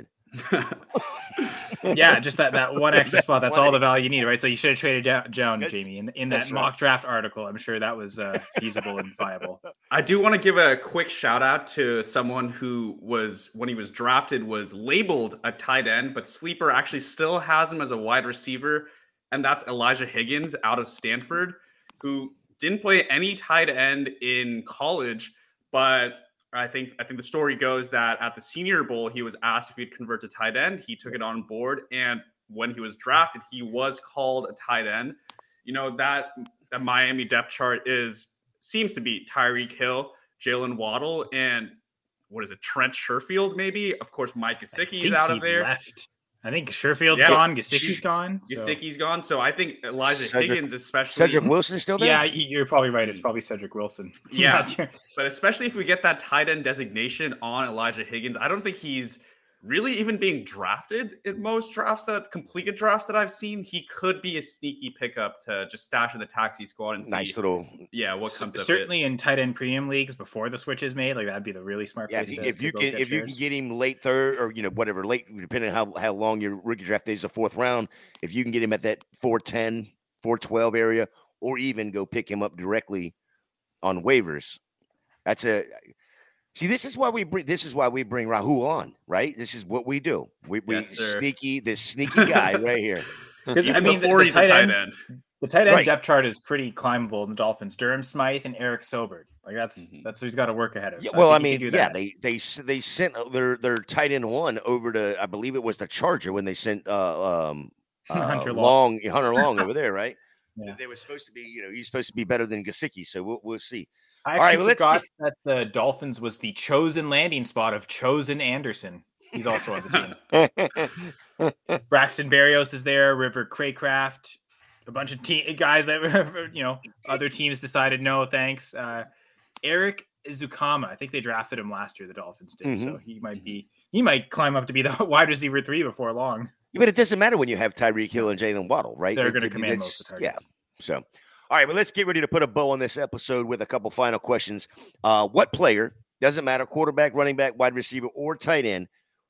Yeah, just that, that one extra That spot. That's one all the value you need, right? So you should have traded down, down That's- Jamie, in, in that's that right. mock draft article. I'm sure that was uh, feasible and viable. I do want to give a quick shout out to someone who was, when he was drafted, was labeled a tight end, but Sleeper actually still has him as a wide receiver. And that's Elijah Higgins out of Stanford, who didn't play any tight end in college. But I think I think the story goes that at the Senior Bowl, he was asked if he'd convert to tight end. He took it on board. And when he was drafted, he was called a tight end. You know, that, that Miami depth chart is seems to be Tyreek Hill, Jalen Waddle, and what is it, Trent Sherfield, maybe? Of course, Mike I Gesicki is think out he of there. left. I think Sherfield's Yeah. gone. Gesicki's gone. so- Gesicki's gone. So I think Elijah Cedric- Higgins, especially. Cedric Wilson still there? Yeah, y- you're probably right. It's probably Cedric Wilson. Yeah. That's your- But especially if we get that tight end designation on Elijah Higgins, I don't think he's really even being drafted in most drafts that completed drafts that I've seen. He could be a sneaky pickup to just stash in the taxi squad and see, Nice little. yeah, what comes of it. certainly in tight end premium leagues before the switch is made, like that'd be the really smart Yeah, place if you, to, if to you go can get if you shares. can get him late third or, you know, whatever, late, depending on how, how long your rookie draft is, the fourth round, if you can get him at that four ten, four twelve area, or even go pick him up directly on waivers, that's a see. This is why we bring this is why we bring Rahul on, right? This is what we do. We, we Yes, sir. sneaky this sneaky guy right here. Because I Even mean, the, before the he's a tight tight end, end. the tight end Right. depth chart is pretty climbable in the Dolphins. Durham Smythe and Eric Sobert, like that's Mhm. that's what he's got to work ahead of. Yeah, So well, I think he mean, can do yeah, that. they they s- they sent their their tight end one over to, I believe it was the Charger when they sent uh, um uh, Hunter Long. Long. Hunter Long over there, right? Yeah. They were supposed to be, you know, he's supposed to be better than Gesicki, so we'll we'll see. I All right, actually well, let's forgot that the Dolphins was the chosen landing spot of Chosen Anderson. He's also on the team. Braxton Berrios is there. River Craycraft, a bunch of te- guys that were, you know, other teams decided no, thanks. Uh, Eric Izukama, I think they drafted him last year. The Dolphins did, so he might be he might climb up to be the wide receiver three before long. Yeah, but it doesn't matter when you have Tyreek Hill and Jalen Waddle, right? They're It- going to it- command it's- most of the Yeah. targets. So, all right, well, let's get ready to put a bow on this episode with a couple final questions. Uh, what player, doesn't matter, quarterback, running back, wide receiver, or tight end,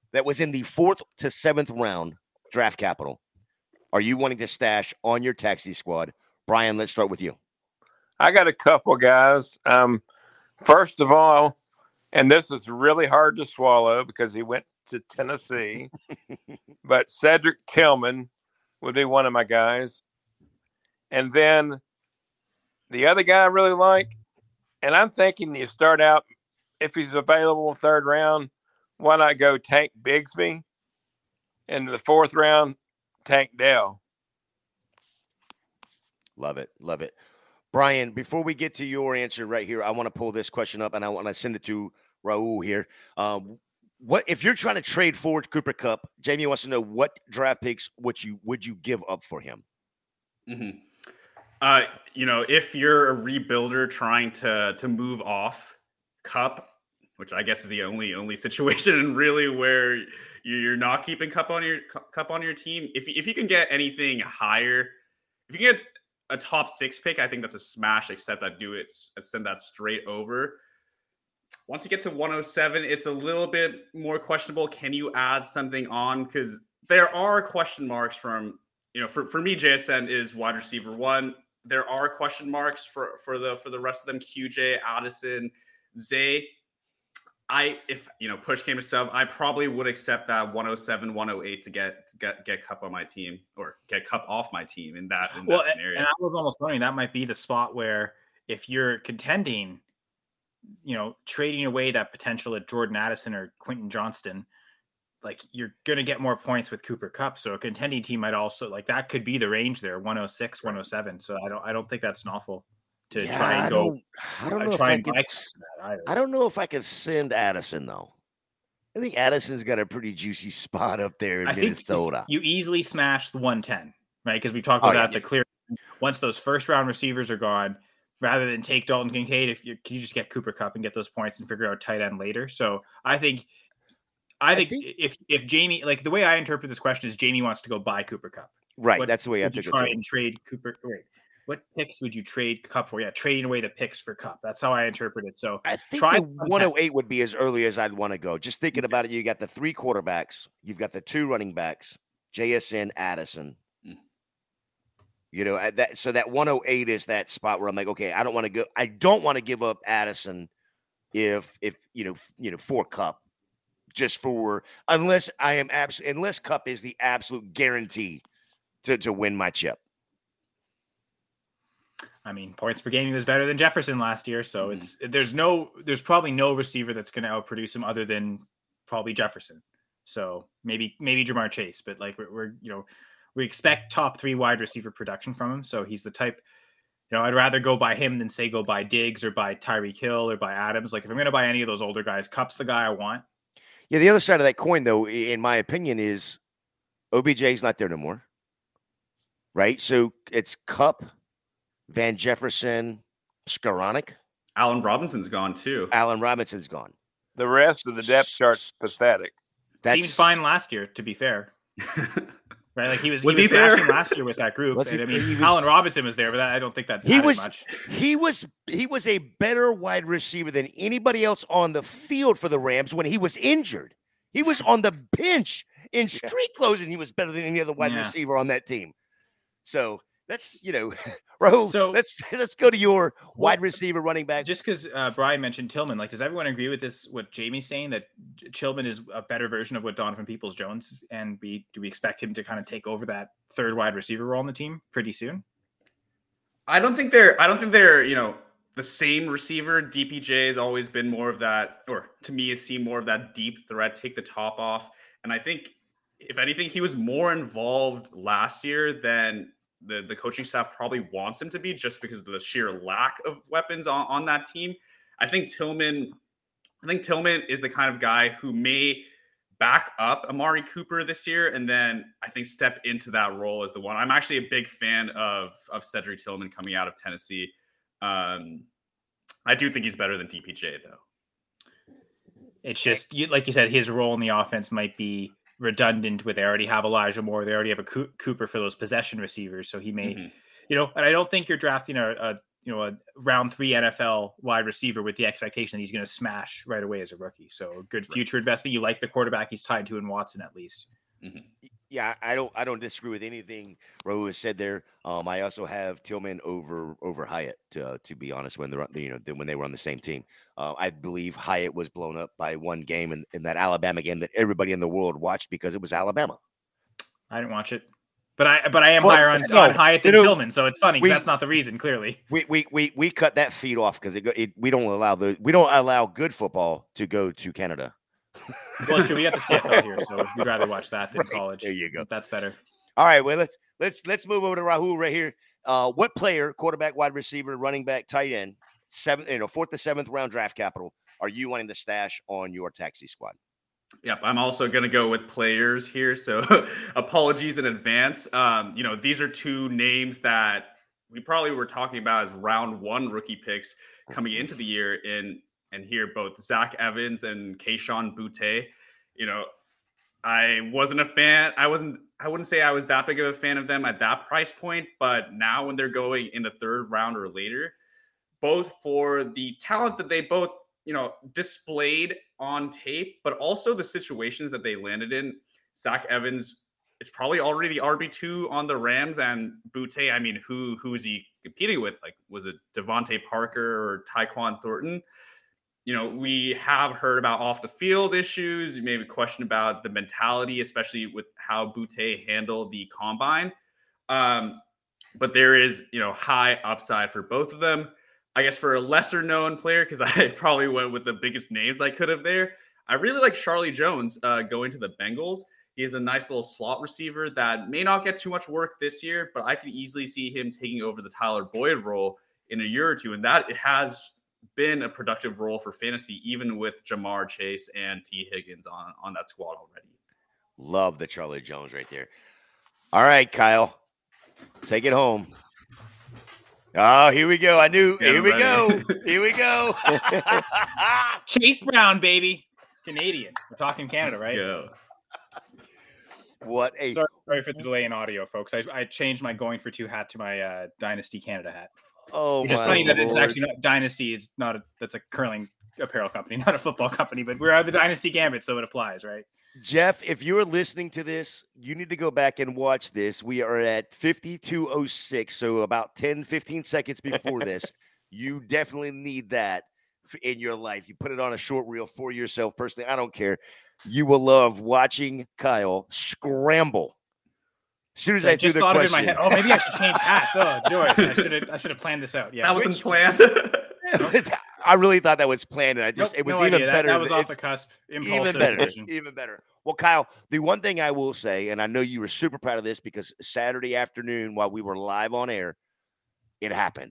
that was in the fourth to seventh round draft capital are you wanting to stash on your taxi squad? Brian, let's start with you. I got a couple guys. Um, first of all, and this is really hard to swallow because he went to Tennessee, but Cedric Tillman would be one of my guys. And then the other guy I really like, and I'm thinking you start out, if he's available third round, why not go Tank Bigsby? In the fourth round, Tank Dell. Love it. Love it. Brian, before we get to your answer right here, I want to pull this question up and I want to send it to Raul here. Um, what if you're trying to trade forward Cooper Kupp? Jamie wants to know what draft picks would you would you give up for him? Mm-hmm. Uh, you know, if you're a rebuilder trying to to move off Kupp, which I guess is the only only situation really where you're not keeping Kupp on your Kupp on your team. If if you can get anything higher, if you get a top six pick, I think that's a smash. Except I do it send that straight over. Once you get to one oh seven, it's a little bit more questionable. Can you add something on? Because there are question marks from, you know, for, for me, J S N is wide receiver one. There are question marks for, for the for the rest of them. Q J, Addison, Zay. I, if, you know, push came to shove, I probably would accept that one oh seven, one oh eight to get get get Kupp on my team or get Kupp off my team in that, in well, that scenario. And I was almost wondering that might be the spot where if you're contending, you know, trading away that potential at Jordan Addison or Quentin Johnston, like you're going to get more points with Cooper Kupp. So a contending team might also, like, that could be the range there, one oh six, one oh seven. So I don't, I don't think that's an awful to Yeah, try and I go. don't, I don't know if try I and could. buy that either. I don't know if I could send Addison though. I think Addison's got a pretty juicy spot up there in I think Minnesota. you easily smash the one ten, right? Because we talked Oh, about yeah. the clear. Once those first round receivers are gone, rather than take Dalton Kincaid, if you can you just get Cooper Kupp and get those points and figure out tight end later. So I think, I think, I think if if Jamie, like the way I interpret this question is Jamie wants to go buy Cooper Kupp. Right, what, that's the way I would you took try it. and trade Cooper. Wait, what picks would you trade Kupp for? Yeah, trading away the picks for Kupp. That's how I interpret it. So I think try the one oh eight would be as early as I'd want to go. Just thinking about it, you got the three quarterbacks, you've got the two running backs, J S N, Addison. Mm. You know, at that so that one oh eight is that spot where I'm like, okay, I don't want to go. I don't want to give up Addison if if you know you know for Kupp, just for unless I am abs unless Kupp is the absolute guarantee to to win my chip. I mean, points per game he was better than Jefferson last year, so Mm-hmm. it's there's no there's probably no receiver that's going to outproduce him other than probably Jefferson. So maybe maybe Jamar Chase, but like we're, we're you know we expect top three wide receiver production from him. So he's the type, you know, I'd rather go by him than say go by Diggs or by Tyreek Hill or by Adams. Like if I'm going to buy any of those older guys, Kupp's the guy I want. Yeah, the other side of that coin, though, in my opinion, is O B J's not there no more, right? So it's Kupp, Van Jefferson, Skoranek. Allen Robinson's gone too. Allen Robinson's gone. The rest of the depth chart's pathetic. That's Seems fine last year, to be fair. Right, like he was, Was he was he there? smashing last year with that group. Was And, he- I mean, he was- Allen Robinson was there, but that, I don't think that He mattered was much. he was he was a better wide receiver than anybody else on the field for the Rams when he was injured. He was on the bench in street clothes, and he was better than any other wide Yeah. receiver on that team. So that's you know, Raul. So- let's let's go to your wide receiver, running back. Just because uh, Brian mentioned Tillman, like, does everyone agree with this? What Jamie's saying, that Tillman is a better version of what Donovan Peoples-Jones is, and we do we expect him to kind of take over that third wide receiver role on the team pretty soon? I don't think they're. I don't think they're. You know, the same receiver. D P J has always been more of that, or to me, has seen more of that deep threat, take the top off. And I think, if anything, he was more involved last year than the the coaching staff probably wants him to be, just because of the sheer lack of weapons on, on that team. I think Tillman. I think Tillman is the kind of guy who may back up Amari Cooper this year, and then I think step into that role as the one. I'm actually a big fan of of Cedric Tillman coming out of Tennessee. Um, I do think he's better than D P J though. It's just you, like you said, his role in the offense might be redundant with they already have Elijah Moore, they already have a Co- Cooper for those possession receivers, so he may, Mm-hmm. you know. And I don't think you're drafting a, a you know, a round three N F L wide receiver with the expectation that he's going to smash right away as a rookie. So a good future right. investment. You like the quarterback he's tied to in Watson, at least. Mm-hmm. Yeah, I don't I don't disagree with anything Raul has said there. Um, I also have Tillman over over Hyatt to to be honest when they're you know when they were on the same team. Uh, I believe Hyatt was blown up by one game in, in that Alabama game that everybody in the world watched because it was Alabama. I didn't watch it, but I but I am well, higher on, no, on Hyatt than you know, Tillman, so it's funny. We, that's not the reason. Clearly, we we we we cut that feed off because it, it we don't allow the we don't allow good football to go to Canada. Well, it's true. We got the C F L here, so we'd rather watch that than right, college. There you go. That's better. All right, well let's let's let's move over to Rahul right here. Uh, what player, quarterback, wide receiver, running back, tight end, seventh, you know, fourth to seventh round draft capital, are you wanting to stash on your taxi squad? Yep, I'm also going to go with players here. So apologies in advance. Um, you know, these are two names that we probably were talking about as round one rookie picks coming into the year in. And here, both Zach Evans and Kayshon Boutte. You know, I wasn't a fan. I wasn't, I wouldn't say I was that big of a fan of them at that price point. But now when they're going in the third round or later, both for the talent that they both, you know, displayed on tape, but also the situations that they landed in. Zach Evans is probably already the R B two on the Rams, and Boutte, I mean, who who is he competing with? Like, was it Devontae Parker or Tyquan Thornton? You know, we have heard about off the field issues, maybe question about the mentality, especially with how Boutte handled the combine. Um, but there is, you know, high upside for both of them. I guess for a lesser known player, because I probably went with the biggest names I could have there. I really like Charlie Jones uh, going to the Bengals. He is a nice little slot receiver that may not get too much work this year, but I could easily see him taking over the Tyler Boyd role in a year or two. And that it has been a productive role for fantasy, even with Jamar Chase and T. Higgins on, on that squad already. Love the Charlie Jones right there. All right, Kyle, take it home. Oh, here we go. I knew. Get here we ready. go. Here we go. Chase Brown, baby. Canadian. We're talking Canada, right? Yeah. What a sorry, sorry for the delay in audio, folks. I, I changed my going for two hat to my uh, Dynasty Canada hat. Oh, it's just my funny Lord. that it's actually not Dynasty. It's not a that's a curling apparel company, not a football company, but we're at the Dynasty Gambit, so it applies, right? Jeff, if you're listening to this, you need to go back and watch this. We are at fifty-two oh six, so about ten, fifteen seconds before this. You definitely need that in your life. You put it on a short reel for yourself personally. I don't care. You will love watching Kyle scramble. As soon as I, I threw just the thought question, of it in my head. Oh, maybe I should change hats. Oh, joy! I should have. I should have planned this out. Yeah, that wasn't Which, planned. I really thought that was planned, and I just nope, it was no even idea. better. That, that was off it's the cusp. Even better. Decision. Even better. Well, Kyle, the one thing I will say, and I know you were super proud of this because Saturday afternoon while we were live on air, it happened.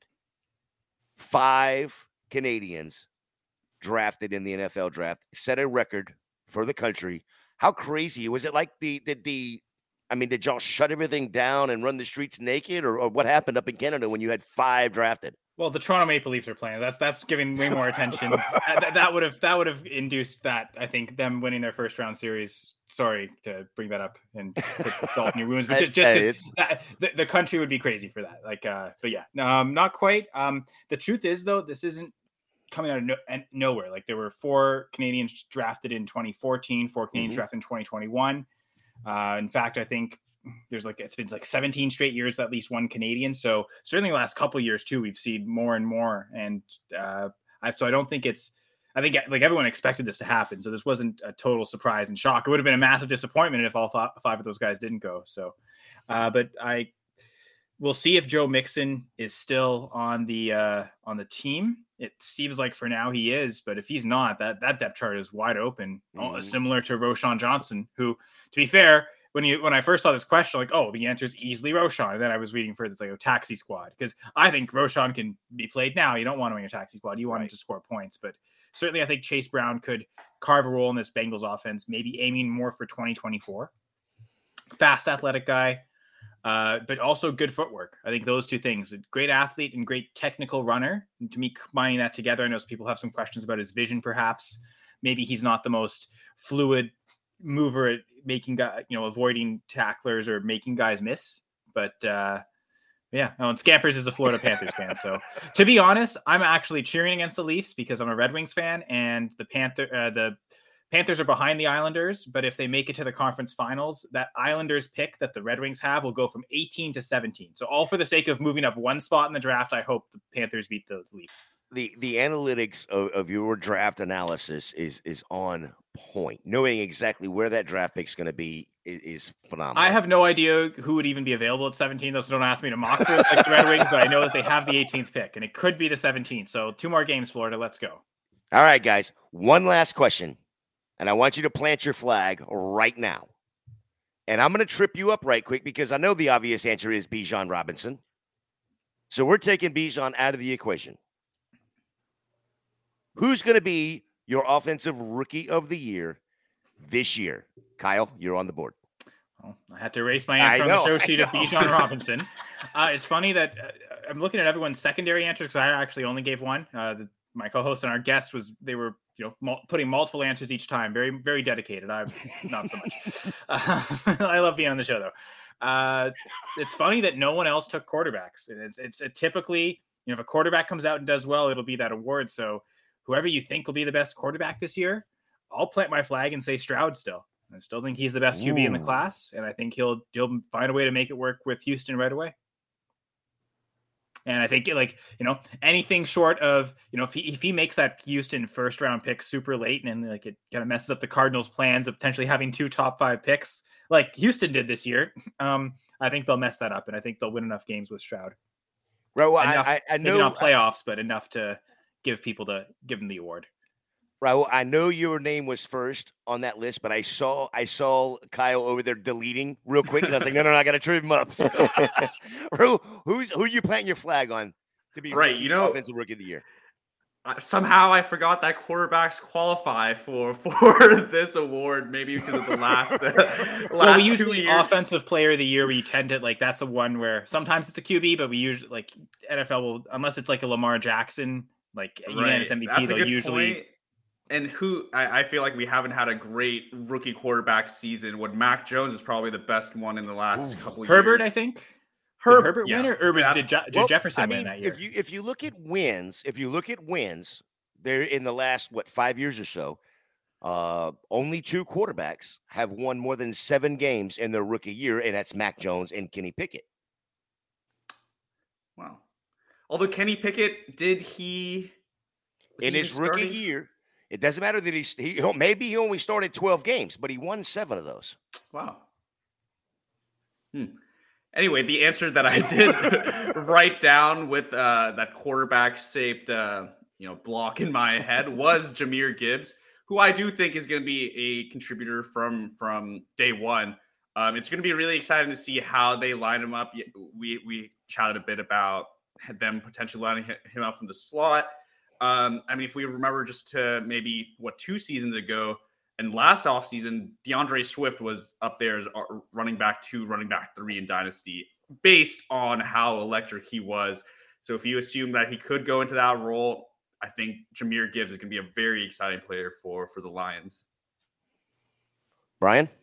Five Canadians drafted in the N F L draft, set a record for the country. How crazy was it? Like the the the I mean, did y'all shut everything down and run the streets naked, or, or what happened up in Canada when you had five drafted? Well, the Toronto Maple Leafs are playing. That's that's giving way more attention. that, that would have that would have induced that. I think them winning their first round series. Sorry to bring that up and put the salt in your wounds, but just, just that, the, the country would be crazy for that. Like, uh, but yeah, um, not quite. Um, the truth is, though, this isn't coming out of no, nowhere. Like, there were four Canadians drafted in twenty fourteen, four Canadians mm-hmm. drafted in twenty twenty-one. Uh, in fact, I think there's like it's been like seventeen straight years with at least one Canadian. So certainly the last couple of years too, we've seen more and more. And uh, I, so I don't think it's. I think like everyone expected this to happen. So this wasn't a total surprise and shock. It would have been a massive disappointment if all five, five of those guys didn't go. So, uh, but I we'll see if Joe Mixon is still on the uh, on the team. It seems like for now he is, but if he's not, that that depth chart is wide open, mm-hmm. similar to Roschon Johnson, who, to be fair, when you when I first saw this question, like, oh, the answer is easily Roschon. And then I was reading further, it's like a taxi squad, because I think Roschon can be played now. You don't want him in your taxi squad. You want right. him to score points, but certainly I think Chase Brown could carve a role in this Bengals offense, maybe aiming more for twenty twenty-four. Fast, athletic guy. Uh, but also good footwork. I think those two things, a great athlete and great technical runner. And to me, combining that together, I know some people have some questions about his vision, perhaps. Maybe he's not the most fluid mover at making, you know, avoiding tacklers or making guys miss. But uh, Yeah, no, and Scampers is a Florida Panthers fan. So to be honest, I'm actually cheering against the Leafs because I'm a Red Wings fan, and the Panther, uh, the Panthers are behind the Islanders. But if they make it to the conference finals, that Islanders pick that the Red Wings have will go from eighteen to seventeen. So all for the sake of moving up one spot in the draft, I hope the Panthers beat the Leafs. The the analytics of, of your draft analysis is is on point. Knowing exactly where that draft pick is going to be is, is phenomenal. I have no idea who would even be available at seventeen, though, so don't ask me to mock for like the Red Wings, but I know that they have the eighteenth pick, and it could be the seventeenth. So two more games, Florida. Let's go. All right, guys. One last question, and I want you to plant your flag right now. And I'm going to trip you up right quick because I know the obvious answer is Bijan Robinson. So we're taking Bijan out of the equation. Who's going to be your offensive rookie of the year this year? Kyle, you're on the board. Well, I had to erase my answer on the show sheet of Bijan Robinson. Uh, it's funny that uh, I'm looking at everyone's secondary answers because I actually only gave one. Uh, the, my co-host and our guest was they were you know mul- putting multiple answers each time. Very very dedicated. I'm not so much. Uh, I love being on the show though. Uh, it's funny that no one else took quarterbacks. It's it's a typically you know if a quarterback comes out and does well, it'll be that award. So whoever you think will be the best quarterback this year, I'll plant my flag and say Stroud still. I still think he's the best Q B Ooh. in the class, and I think he'll he'll find a way to make it work with Houston right away. And I think like you know anything short of you know if he if he makes that Houston first round pick super late and like it kind of messes up the Cardinals' plans of potentially having two top five picks like Houston did this year, um, I think they'll mess that up, and I think they'll win enough games with Stroud. Right, well, enough, I, I know maybe not playoffs, but enough to give people to give them the award. Raul, I know your name was first on that list, but I saw I saw Kyle over there deleting real quick. And I was like, no, no, no, I got to trip him up. So, Raul, who's who are you planting your flag on to be right? You know, offensive rookie of the year. Uh, somehow I forgot that quarterbacks qualify for for this award. Maybe because of the last. Uh, last well, we two usually years. offensive player of the year. We tend to like that's a one where sometimes it's a Q B, but we usually like N F L will unless it's like a Lamar Jackson. Like unanimous right. M V P, That's they'll usually. Point. And who I, I feel like we haven't had a great rookie quarterback season. What Mac Jones is probably the best one in the last Ooh. couple of Herbert, years. I think. Herb, did Herbert yeah. win or, or was, did, Je- did well, Jefferson I mean, win that year? If you if you look at wins, if you look at wins, they're in the last what five years or so. Uh, only two quarterbacks have won more than seven games in their rookie year, and that's Mac Jones and Kenny Pickett. Wow. Although Kenny Pickett, did he in his rookie starting? year? It doesn't matter that he's he maybe he only started twelve games, but he won seven of those. Wow. Hmm. Anyway, the answer that I did write down with uh, that quarterback-shaped uh, you know block in my head was Jahmyr Gibbs, who I do think is going to be a contributor from from day one. Um, it's going to be really exciting to see how they line him up. We we chatted a bit about them potentially lining him up from the slot. Um, I mean, if we remember just to maybe what two seasons ago and last offseason, DeAndre Swift was up there as running back two, running back three in Dynasty based on how electric he was. So if you assume that he could go into that role, I think Jahmyr Gibbs is going to be a very exciting player for, for the Lions. Brian?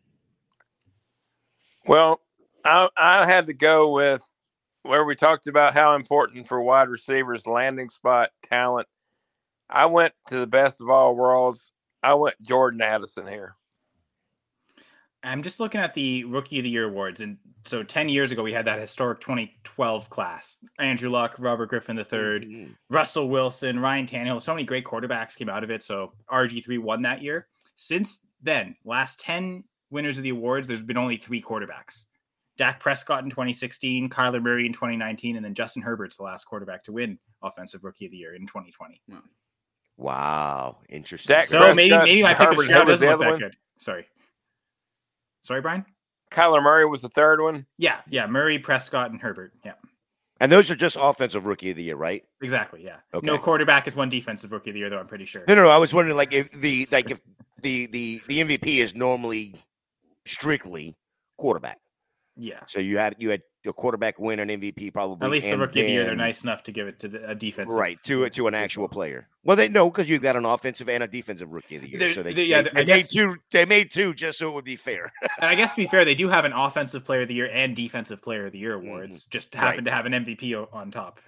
Well, I, I had to go with where we talked about how important for wide receivers, landing spot, talent. I went to the best of all worlds. I went Jordan Addison here. I'm just looking at the Rookie of the Year awards. And so ten years ago, we had that historic twenty twelve class. Andrew Luck, Robert Griffin the third, mm-hmm. Russell Wilson, Ryan Tannehill. So many great quarterbacks came out of it. So R G three won that year. Since then, last ten winners of the awards, there's been only three quarterbacks. Dak Prescott in twenty sixteen, Kyler Murray in twenty nineteen, and then Justin Herbert's the last quarterback to win Offensive Rookie of the Year in twenty twenty. Wow, interesting. Dak so Prescott, maybe maybe my pick of Stroud doesn't look that one. good. Sorry. Sorry, Brian? Kyler Murray was the third one? Yeah, yeah. Murray, Prescott, and Herbert. Yeah. And those are just Offensive Rookie of the Year, right? Exactly, yeah. Okay. No quarterback is one Defensive Rookie of the Year, though, I'm pretty sure. No, no, no. I was wondering, like, if the like if the the the M V P is normally strictly quarterback. Yeah. So you had you had a quarterback win an M V P probably. At least the and rookie of the year, they're then- nice enough to give it to the, a defensive. Right, to to an actual player. Well, they know because you've got an offensive and a defensive rookie of the year. They're- So they, they- yeah, they, I they guess- made two. They made two just so it would be fair. And I guess to be fair, they do have an offensive player of the year and defensive player of the year awards. Mhm. Just happen Right. to have an M V P o- on top.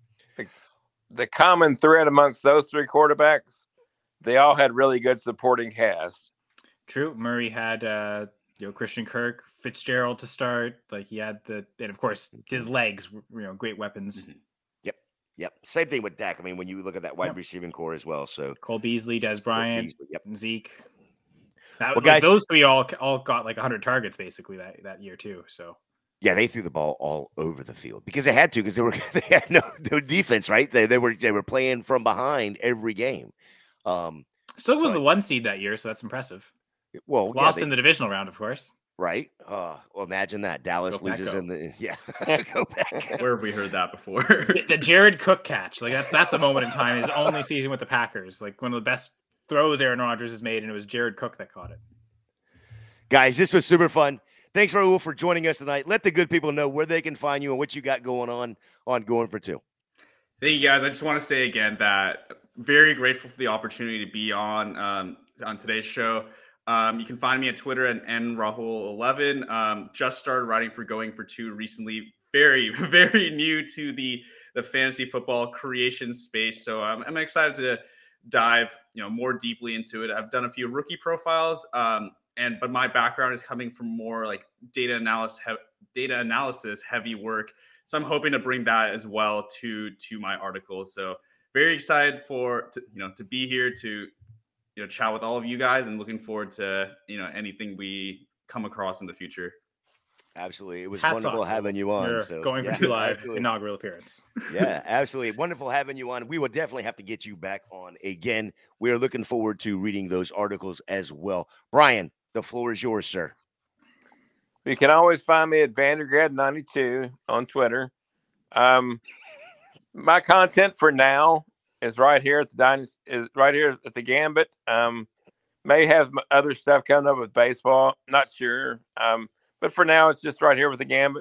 The common thread amongst those three quarterbacks, they all had really good supporting casts. True. Murray had uh, you know Christian Kirk, Fitzgerald to start. Like he had the, and of course his legs, were, you know, great weapons. Mm-hmm. Yep. Same thing with Dak. I mean, when you look at that wide Yep. receiving core as well. So Cole Beasley, Des Bryant, Beasley, yep. and Zeke. That, Well, like, guys- those three all all got like one hundred targets basically that, that year too. So Yeah, they threw the ball all over the field because they had to because they were they had no, no defense, right? They they were they were playing from behind every game. Um, still was But- the one seed that year, so that's impressive. well, yeah, Lost they- in the divisional round, of course. right? Uh, well, imagine that Dallas Go loses Paco. in the yeah. Go back. Where have we heard that before? The, the Jared Cook catch, like that's that's a moment in time. His only season with the Packers, like one of the best throws Aaron Rodgers has made, and it was Jared Cook that caught it. Guys, this was super fun. Thanks, Raul, for joining us tonight. Let the good people know where they can find you and what you got going on on Going for Two. Thank you, guys. I just want to say again that very grateful for the opportunity to be on um, on today's show. Um, you can find me at Twitter at n rahul eleven. Um, just started writing for Going for Two recently. Very, very new to the the fantasy football creation space. So um, I'm excited to dive, you know, more deeply into it. I've done a few rookie profiles, um, and but my background is coming from more like data analysis, he- data analysis heavy work. So I'm hoping to bring that as well to to my articles. So very excited for to, you know to be here to you know chat with all of you guys, and looking forward to you know anything we come across in the future. Absolutely. It was Hats wonderful off, having you on. Your So, Going yeah, for Two live absolutely. inaugural appearance. Yeah, absolutely. Wonderful having you on. We will definitely have to get you back on again. We're looking forward to reading those articles as well. Brian, the floor is yours, sir. You can always find me at Vandergrad ninety-two on Twitter. Um, my content for now is right here at the Dynasty, is right here at the Gambit. Um, may have m- other stuff coming up with baseball. Not sure. Um, but for now, it's just right here with the Gambit.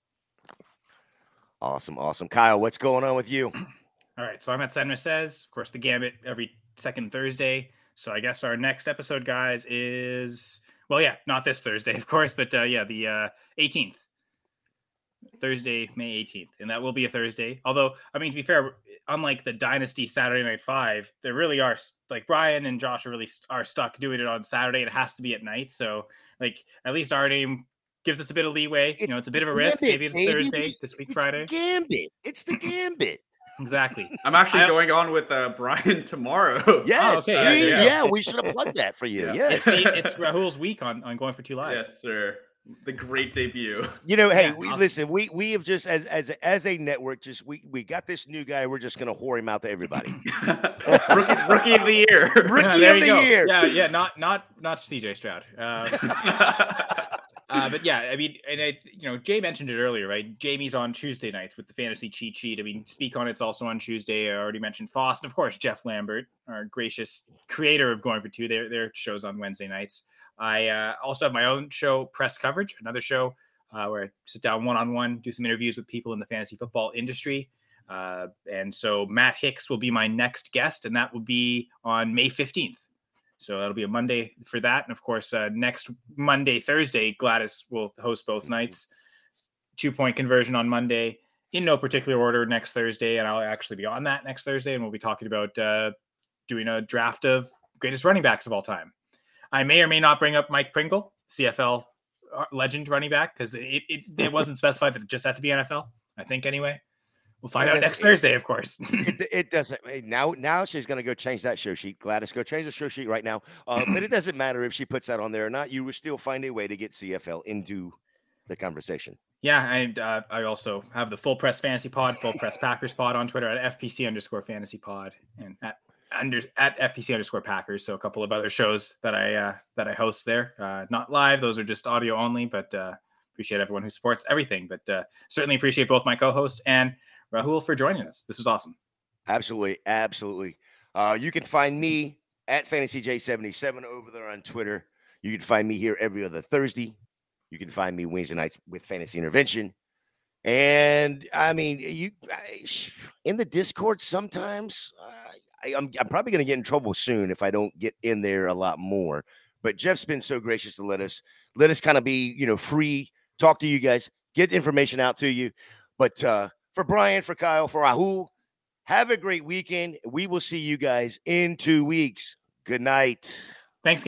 Awesome, awesome. Kyle, what's going on with you? All right, so I'm at Senra Says, of course, the Gambit every second Thursday. So I guess our next episode, guys, is well, yeah, not this Thursday, of course, but uh, yeah, the uh, eighteenth, Thursday, May eighteenth, and that will be a Thursday. Although, I mean, to be fair, unlike the Dynasty Saturday Night Five, there really are like Brian and Josh are really are stuck doing it on Saturday. It has to be at night, so like at least our name gives us a bit of leeway. You know, it's a bit of a risk. Gambit, Maybe it's baby. Thursday this week, It's Friday. The Gambit. It's the Gambit. Exactly. I'm actually I- going on with uh, Brian tomorrow. Yes. okay. see? Yeah, Yeah, yeah. we should have plugged that for you. Yeah. Yes. It's the, it's Rahul's week on, on Going for Two Live. Yes, sir. The great debut. You know, hey, Yeah, we, awesome. listen, we we have just as as a, as a network, just we we got this new guy. We're just gonna whore him out to everybody. rookie, rookie of the year. Rookie Yeah, there of you the go. year. Yeah, yeah, not not not C J Stroud. Uh, uh, but yeah, I mean, and I, you know, Jay mentioned it earlier, right? Jamie's on Tuesday nights with the fantasy cheat sheet. I mean, Speak On It's also on Tuesday. I already mentioned Foss, and of course Jeff Lambert, our gracious creator of Going for Two. Their their shows on Wednesday nights. I uh, also have my own show, Press Coverage, another show uh, where I sit down one on one, do some interviews with people in the fantasy football industry. Uh, and so Matt Hicks will be my next guest, and that will be on May fifteenth. So that'll be a Monday for that. And of course, uh, next Monday, Thursday, Gladys will host both nights. Two point conversion on Monday in no particular order next Thursday. And I'll actually be on that next Thursday. And we'll be talking about uh, doing a draft of greatest running backs of all time. I may or may not bring up Mike Pringle, C F L legend running back, because it, it, it wasn't specified that it just had to be N F L, I think, anyway. We'll find Well, out that's- next Thursday, of course. it, it doesn't hey, now. Now she's going to go change that show sheet. Gladys, go change the show sheet right now. Uh, but it doesn't matter if she puts that on there or not. You will still find a way to get C F L into the conversation. Yeah, and uh, I also have the Full Press Fantasy Pod, Full Press Packers Pod on Twitter at F P C underscore Fantasy Pod, and at under at F P C underscore Packers. So a couple of other shows that I uh, that I host there. Uh, not live; those are just audio only. But uh, appreciate everyone who supports everything. But uh, certainly appreciate both my co-hosts and Rahul for joining us. This was awesome. Absolutely, absolutely. Uh, you can find me at Fantasy J seventy-seven over there on Twitter. You can find me here every other Thursday. You can find me Wednesday nights with Fantasy Intervention. And I mean, you I, in the Discord sometimes. Uh, I, I'm, I'm probably going to get in trouble soon if I don't get in there a lot more. But Jeff's been so gracious to let us let us kind of be, you know, free, talk to you guys, get information out to you. But uh, for Brian, for Kyle, for Rahul, have a great weekend. We will see you guys in two weeks. Good night. Thanks.